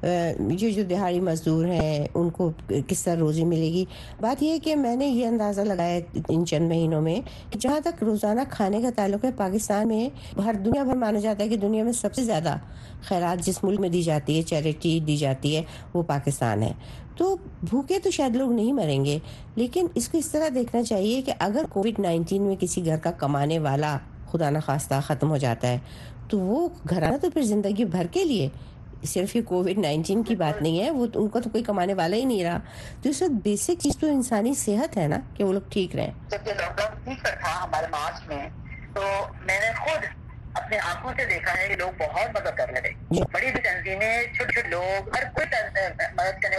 जो जो दिहाड़ी मजदूर हैं उनको किस तरह रोज़ी मिलेगी। बात यह है कि मैंने ये अंदाज़ा लगाया इन चंद महीनों में कि जहाँ तक रोज़ाना खाने का ताल्लुक है, पाकिस्तान में हर दुनिया भर माना जाता है कि दुनिया में सबसे ज़्यादा खैरात जिस मुल्क में दी जाती है, चैरिटी दी जाती है, वो पाकिस्तान है। तो भूखे तो शायद लोग नहीं मरेंगे, लेकिन इसको इस तरह देखना चाहिए कि अगर कोविड नाइन्टीन में किसी घर का कमाने वाला खुदा न खास्ता ख़त्म हो जाता है तो वो घराना तो फिर ज़िंदगी भर के लिए, सिर्फ ये कोविड नाइन्टीन की बात नहीं है, वो उनको तो कोई कमाने वाला ही नहीं रहा। तो इस वक्त बेसिक चीज़ तो इंसानी सेहत है ना, कि वो लोग ठीक रहें। जब ये लॉकडाउन ठीक था हमारे मार्च में, तो मैंने खुद अपने आंखों से देखा है कि लोग बहुत मदद कर रहे थे। बड़ी भी तंजीमें, छोटे छोटे लोग, हर कोई मदद करने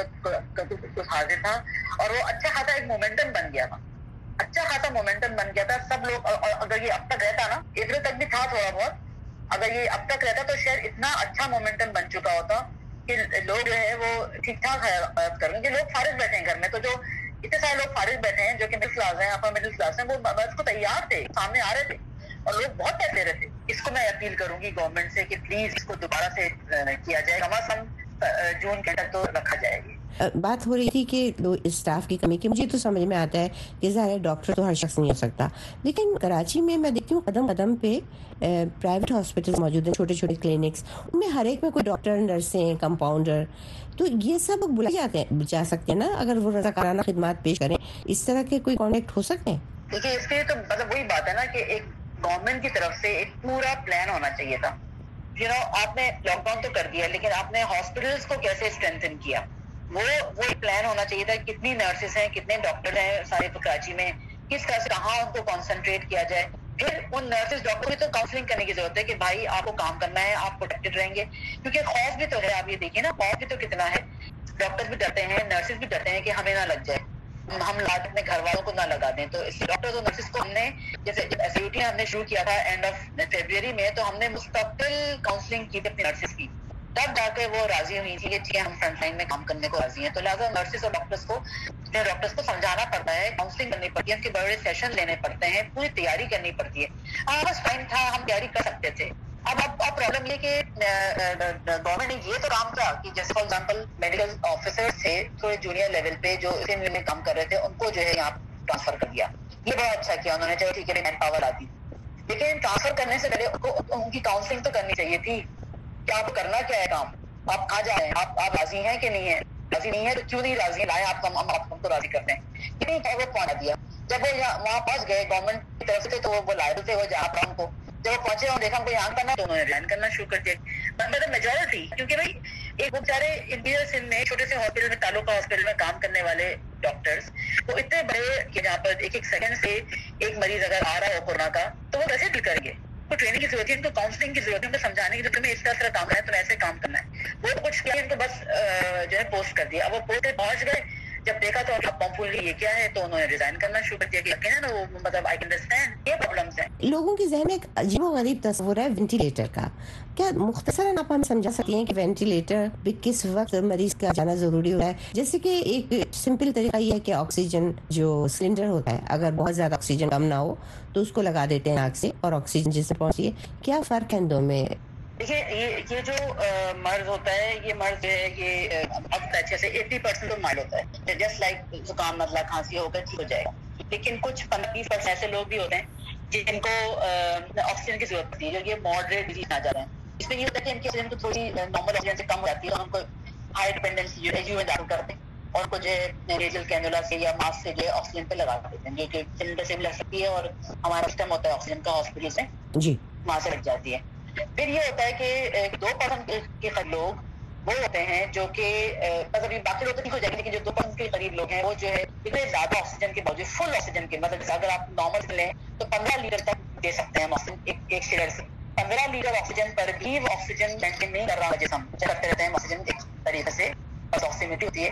को हाजिर था, और वो अच्छा खासा एक मोमेंटम बन गया था, अच्छा खासा मोमेंटम बन गया था। सब लोग, अगर ये अब तक रहता ना, अप्रैल तक भी था थोड़ा बहुत, अगर ये अब तक रहता तो शायद इतना अच्छा मोमेंटम बन चुका होता कि लोग जो है वो ठीक ठाक मदद कर रहे हैं। लोग फारिग बैठे हैं घर में, तो जो इतने सारे लोग फारिग बैठे हैं जो कि मिडिल क्लास हैं, अपर मिडिल क्लास हैं, वो मदद को तैयार थे, सामने आ रहे थे और लोग बहुत पैसे दे रहे थे। इसको मैं अपील करूंगी गवर्नमेंट से कि प्लीज इसको दोबारा से किया जाए, कम अज कम जून के तक तो रखा जाएगी। बात हो रही थी कि स्टाफ की कमी की, मुझे तो समझ में आता है कि ज़ाहिर डॉक्टर तो हर शख्स नहीं हो सकता, लेकिन कराची में मैं देखती हूँ कदम कदम पे प्राइवेट हॉस्पिटल मौजूद हैं, छोटे छोटे क्लिनिक्स, उनमें हर एक में कोई डॉक्टर, नर्सें, कंपाउंडर, तो ये सब बुलाए जाते हैं, जा सकते हैं ना, अगर वो रज़ाकाराना खिदमत पेश करें, इस तरह के कोई कॉन्टेक्ट हो सकते हैं। देखिए, इसके तो मतलब वही बात है ना कि एक गवर्नमेंट की तरफ से एक पूरा प्लान होना चाहिए था। यू नो, आपने लॉकडाउन तो कर दिया, लेकिन आपने हॉस्पिटल्स को कैसे स्ट्रेंथन किया, वो वो प्लान होना चाहिए था। कितनी नर्सेस हैं, कितने डॉक्टर हैं सारे कराची में, किस तरह से कहाँ उनको कॉन्सेंट्रेट किया जाए। फिर उन नर्सेस डॉक्टर की तो काउंसलिंग करने की जरूरत है कि भाई आपको काम करना है, आप प्रोटेक्टेड रहेंगे, क्योंकि खौफ भी तो है। आप ये देखिए ना, खौफ भी तो कितना है, डॉक्टर्स भी डरते हैं, नर्सेस भी डरते हैं कि हमें ना लग जाए, हम लाज अपने घर वालों को ना लगा दें। तो इस डॉक्टर्स और नर्सेस को हमने, जैसे जब एस यू टी हमने शुरू किया था एंड ऑफ फरवरी में, तो हमने मुस्तकिल काउंसलिंग की थी अपनी नर्सेस की, तब जाके वो राजी हुई थी कि ठीक है हम फ्रंट लाइन में काम करने को राजी हैं। तो लिहाजा नर्सेस और डॉक्टर्स को डॉक्टर्स को समझाना पड़ता है, काउंसलिंग करनी पड़ती है, उनके बड़े सेशन लेने पड़ते हैं, पूरी तैयारी करनी पड़ती है। हाँ, बस टाइम था, हम तैयारी कर सकते थे। अब अब अब प्रॉब्लम ये कि गवर्नमेंट ने ये तो काम किया कि जैसे फॉर एग्जांपल मेडिकल ऑफिसर्स थे थोड़े जूनियर लेवल पे जो सेम में काम कर रहे थे, उनको जो है यहाँ ट्रांसफर कर दिया। ये बड़ा अच्छा किया उन्होंने, चलो ठीक है मैन पावर आ दी, लेकिन ट्रांसफर करने से पहले उनको उनकी काउंसलिंग तो करनी चाहिए थी कि आप करना क्या है काम, आप कहाँ जा रहे हैं, आप आप राजी हैं कि नहीं है, राजी नहीं है तो क्यों नहीं राजी है, लाए आप हम हम आप हमको राजी करते हैं कि नहीं, वो पहुंचा दिया। जब वो यहाँ वहाँ पहुंच गए गवर्नमेंट की तरफ से, तो वो लायबल थे, वो जहाँ पर उनको जब वो पहुंचे और देखा हमको यहाँ करना, तो उन्होंने रिजाइन करना शुरू कर दिया। मतलब मेजॉरिटी, क्योंकि भाई एक बेचारे इंटीरियर सिंध में छोटे से हॉस्पिटल में, तालुका हॉस्पिटल में काम करने वाले डॉक्टर्स वो इतने बड़े कि जहाँ पर एक एक सेकंड से एक मरीज अगर आ रहा हो कोरोना का, तो वो कैसे डील करेंगे। तो ट्रेनिंग की जरूरत है, इनको काउंसलिंग की जरूरत है, उनको समझाने की जरूरत है, तुम्हें इस तरह तरह काम है, तुम्हें ऐसे काम करना है। वो कुछ किया, इनको बस जो है पोस्ट कर दिया। अब वो पोस्ट पे पहुंच गए, जब देखा तो पंपफुल ये क्या है, तो उन्होंने रिजाइन करना शुरू कर दिया कि यकीनन ना वो मतलब आई कैन अंडरस्टैंड ये प्रॉब्लम्स हैं। लोगों के ज़हन में एक अजीब-ओ-गरीब तस्वीर है वेंटिलेटर का। क्या मुख्तसरन आप हमें समझा सकती हैं कि वेंटिलेटर पे किस वक्त मरीज का जाना जरूरी होता है? जैसे कि एक सिंपल तरीका ये है कि ऑक्सीजन जो सिलेंडर होता है, अगर बहुत ज्यादा ऑक्सीजन कम ना हो तो उसको लगा देते हैं नाक से और ऑक्सीजन जिससे पहुंची है। क्या फर्क है इन दो में? देखिए, ये ये जो आ, मर्ज होता है, ये मर्ज जो है ये अब अच्छे से अस्सी परसेंट तो माइल्ड होता है, जस्ट लाइक जुकाम नजला खांसी होकर ठीक हो जाएगा। लेकिन कुछ पंद्रह बीस परसेंट ऐसे लोग भी होते हैं जिनको ऑक्सीजन की जरूरत पड़ती है, जो ये मॉडरेट डिजीज आ जा रहे हैं। इसमें ये होता है कि इनकी ऑक्सीजन को थोड़ी नॉर्मल ऑक्सीजन से कम हो जाती है, और उनको हाई डिपेंडेंसी जो है यू में दाखिल करते हैं और कुछ रेडियल कैनुला से या मास्क से जो ऑक्सीजन पे लगा देते हैं, जो कि सिलेंडर से भी लग सकती है और हमारा सिस्टम होता है ऑक्सीजन का हॉस्पिटल से जी वहां से लग जाती है। फिर ये होता है कि दो परसेंट के लोग वो होते हैं जो कि मतलब ये बाकी लोग तो ठीक हो जाएंगे, लेकिन जो दो परसेंट के करीब लोग हैं वो जो है इतने ज्यादा ऑक्सीजन के बावजूद फुल ऑक्सीजन के, मतलब अगर आप नॉर्मल लें तो पंद्रह लीटर तक दे सकते हैं ऑक्सीजन एक एक सिलेंडर से। पंद्रह लीटर ऑक्सीजन पर भी ऑक्सीजन मेंटेन नहीं कर रहा है, जिसम करते रहते हैं ऑक्सीजन एक तरीके से बस ऑक्सीमीटर होती है,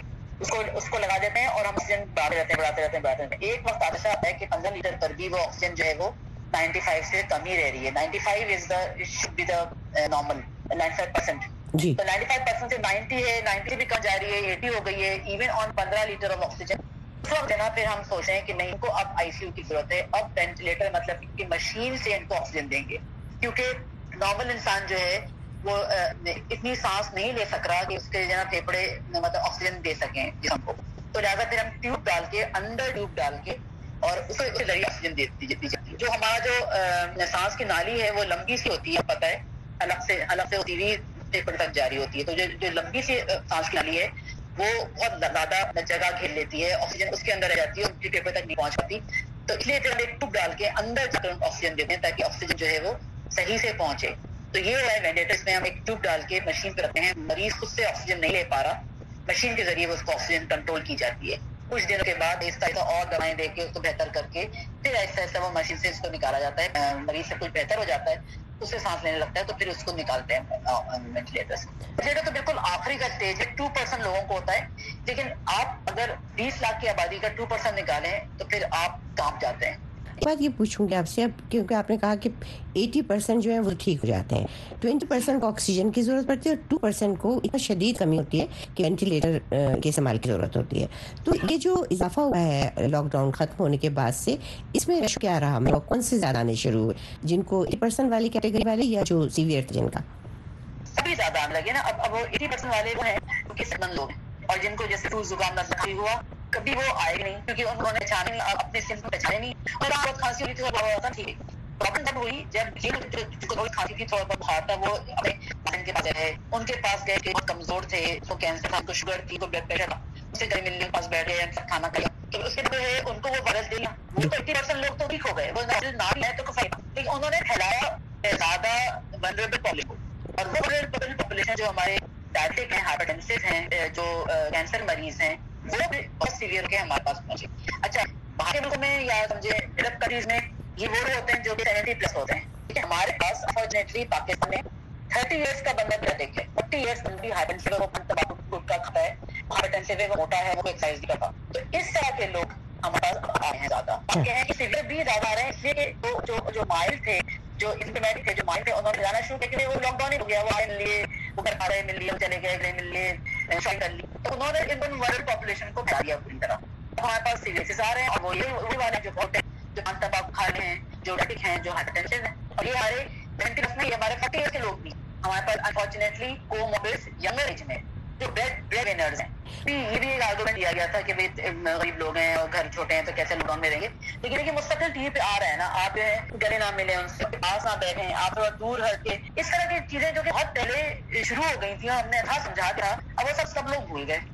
اس کو اس کو لگا دیتے ہیں اور ہم آکسیجن بڑھاتے رہتے ہیں بڑھاتے رہتے ہیں بڑھاتے رہتے ہیں. ایک وقت آتا ہے کہ پندرہ لیٹر پر بھی وہ آکسیجن جو ہے وہ نائنٹی فائیو سے کم ہی رہ رہی ہے. Ninety five is the should be the normal ninety five percent. تو نائنٹی فائیو پرسینٹ سے نائنٹی ہے, نائنٹی بھی کم جا رہی ہے, ایٹی ہو گئی ہے ایون آن پندرہ لیٹر آف آکسیجن. اس وقت ہے نا پھر ہم سوچ رہے ہیں کہ نہیں ان کو اب آئی سی یو کی ضرورت ہے, اب وینٹیلیٹر مطلب کہ مشین سے ان کو آکسیجن دیں گے, کیونکہ نارمل انسان جو ہے وہ اتنی سانس نہیں لے سک رہا کہ اس کے جو ہے پھیپھڑے مطلب آکسیجن دے سکیں جسم کو. تو لہٰذا پھر ہم ٹیوب ڈال کے اندر ٹیوب ڈال کے اور اس کے ذریعے آکسیجن دیتی جاتی ہے. جو ہمارا جو سانس کی نالی ہے وہ لمبی سی ہوتی ہے, پتہ ہے الگ سے الگ سے ہوتی ہوئی پھیپھڑے تک جاری ہوتی ہے. تو جو جو لمبی سی سانس کی نالی ہے وہ بہت زیادہ جگہ گھیر لیتی ہے, آکسیجن اس کے اندر رہ جاتی ہے, ان کی پھیپھڑے تک نہیں پہنچ پاتی. تو اس لیے پھر ہم ایک ٹیوب ڈال کے اندر جا کر آکسیجن دیتے ہیں تاکہ آکسیجن جو ہے وہ صحیح سے پہنچے. تو یہ ہے وینٹیلیٹر, اس میں ہم ایک ٹیوب ڈال کے مشین پہ رکھتے ہیں, مریض خود سے آکسیجن نہیں لے پا رہا, مشین کے ذریعے اس کو آکسیجن کنٹرول کی جاتی ہے. کچھ دنوں کے بعد اس طرح اور دوائیں دے کے اس کو بہتر کر کے پھر ایسا ایسا وہ مشین سے اس کو نکالا جاتا ہے. مریض سے کچھ بہتر ہو جاتا ہے, اس سے سانس لینے لگتا ہے, تو پھر اس کو نکالتے ہیں وینٹیلیٹر سے. وینٹیلیٹر تو بالکل آخری کا اسٹیج ہے, ٹو پرسینٹ لوگوں کو ہوتا ہے, لیکن آپ اگر بیس لاکھ کی آبادی کا ٹو پرسینٹ نکالیں تو پھر آپ کام جاتے ہیں. ایک بات یہ پوچھوں گی آپ سے اب, کیونکہ آپ نے کہا کہ ایٹی پرسینٹ جو ہے وہ ٹھیک ہو جاتے ہیں, ٹوینٹی پرسینٹ کو آکسیجن کی ضرورت پڑتی ہے اور ٹو پرسینٹ کو اتنا شدید کمی ہوتی ہے کہ وینٹیلیٹر کے استعمال کی ضرورت ہوتی ہے. تو یہ جو اضافہ ہوا ہے لاک ڈاؤن ختم ہونے کے بعد سے, اس میں رش کیا رہا, کون سے زیادہ آنے شروع ہوئے, جن کو ایٹی پرسینٹ والی کیٹیگری والے یا جو سیویئر تھے جن کا؟ سبھی زیادہ آنے لگے نا. اب اب وہ ایٹی پرسینٹ والے وہ ہیں کیونکہ صحت لوگ ہیں, اور جن کو جیسے فلو زکام نزلہ ہوا کبھی وہ آئے نہیں کیونکہ انہوں نے پہچانے نہیں, اپنے سمپٹم پہچانے نہیں, اور بہت کھانسی ہوئی تھی اور بہت ٹھیک ہے. پرابلم تب ہوئی جب جن کو کھانسی تھی, تھوڑا بہت بخار تھا, وہ اپنے بہن کے پاس گئے, ان کے پاس گئے کہ بہت کمزور تھے, تو کینسر تھا, ان کو شوگر تھی, تو بلڈ پریشر تھا, اس سے گھر ملنے کے پاس بیٹھ گئے, کھانا کھایا, تو اس کے جو ہے ان کو وہ وائرس دے لیا. وہ تو ایٹی پرسینٹ لوگ تو ٹھیک ہو گئے, وہ نہ ہے تو فائدہ, لیکن انہوں نے پھیلایا زیادہ ونریبل پبلک کو. اور وہ ونریبل پاپولیشن جو ہمارے ڈائبٹک ہیں, ہائپرٹینسو ہیں, جو کینسر مریض ہیں, وہ بھی بہت سیویئر کے ہمارے پاس پہنچے. اچھا باہر کے ملکوں میں یا سمجھے ڈیولپ کنٹریز میں یہ وہ ہوتے ہیں جو کہ سیونٹی پلس ہوتے ہیں, ٹھیک ہے. ہمارے پاس انفارچونیٹلی پاکستان میں تھرٹی ایئرس کا بندہ ڈائبٹک ہے, فورٹی ایئرس بندی ہائپرٹینسو ہے, وہ تمباکو گٹکا کھاتا ہے, ہائپرٹینسو ہے, وہ موٹا ہے, وہ ایکسرسائز نہیں کرتا. تو اس طرح کے لوگ ہمارے پاس آئے ہیں زیادہ. یہ ہے کہ سیویئر بھی زیادہ آ رہے ہیں, اس لیے جو جو مائل تھے, جو انٹیمیٹک تھے, جو مائل تھے, انہوں نے جانا شروع کیا کہ وہ لاک ڈاؤن ہی ہو گیا, وہ آئے مل لیے, وہ گھر کھا رہے مل لیے, چلے گئے گئے مل لیے, شاپنگ کر لی, تو انہوں نے ان ورلڈ پاپولیشن کو پھیلا دیا پوری طرح. ہمارے پاس سیویئرس آ رہے ہیں, اور وہ یہ وہی والے جو بہت ہیں, جو پان تمباکو کھا رہے ہیں, جو ڈائبٹک ہیں, جو ہائپرٹینشن ہیں, اور یہ ہمارے ٹوینٹی پلس میں, یہ ہمارے فورٹی ایئرس کے لوگ بھی ہمارے پاس انفارچونیٹلی کو موبلس ینگر ایج میں جو بریڈ بریڈ ونرز ہیں. یہ بھی ایک آرگومنٹ دیا گیا تھا کہ غریب لوگ ہیں اور گھر چھوٹے ہیں تو کیسے لاک ڈاؤن میں رہیں گے, لیکن یہ مستقل ٹی وی پہ آ رہا ہے نا, آپ گلے نہ ملیں, ان سے پاس نہ بیٹھیں, آپ تھوڑا دور ہٹ کے, اس طرح کی چیزیں جو کہ بہت پہلے شروع ہو گئی تھیں, ہم نے تھا سمجھا تھا, اب وہ سب سب لوگ بھول گئے.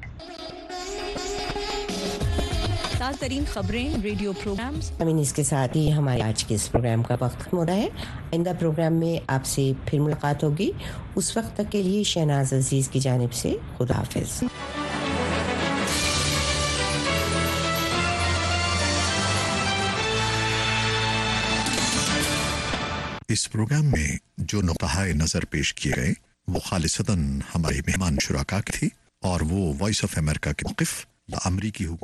تازہ ترین خبریں, ریڈیو پروگرامز. امین, اس کے ساتھ ہی ہمارے آج کے اس پروگرام کا وقت ختم ہو رہا ہے. آئندہ پروگرام میں آپ سے پھر ملاقات ہوگی. اس وقت تک کے لیے شہناز عزیز کی جانب سے خدا حافظ. اس پروگرام میں جو نقطۂ نظر پیش کیے گئے وہ خالصتاً ہمارے مہمان شرکا کی تھی, اور وہ وائس آف امریکہ کے موقف یا امریکی حکومت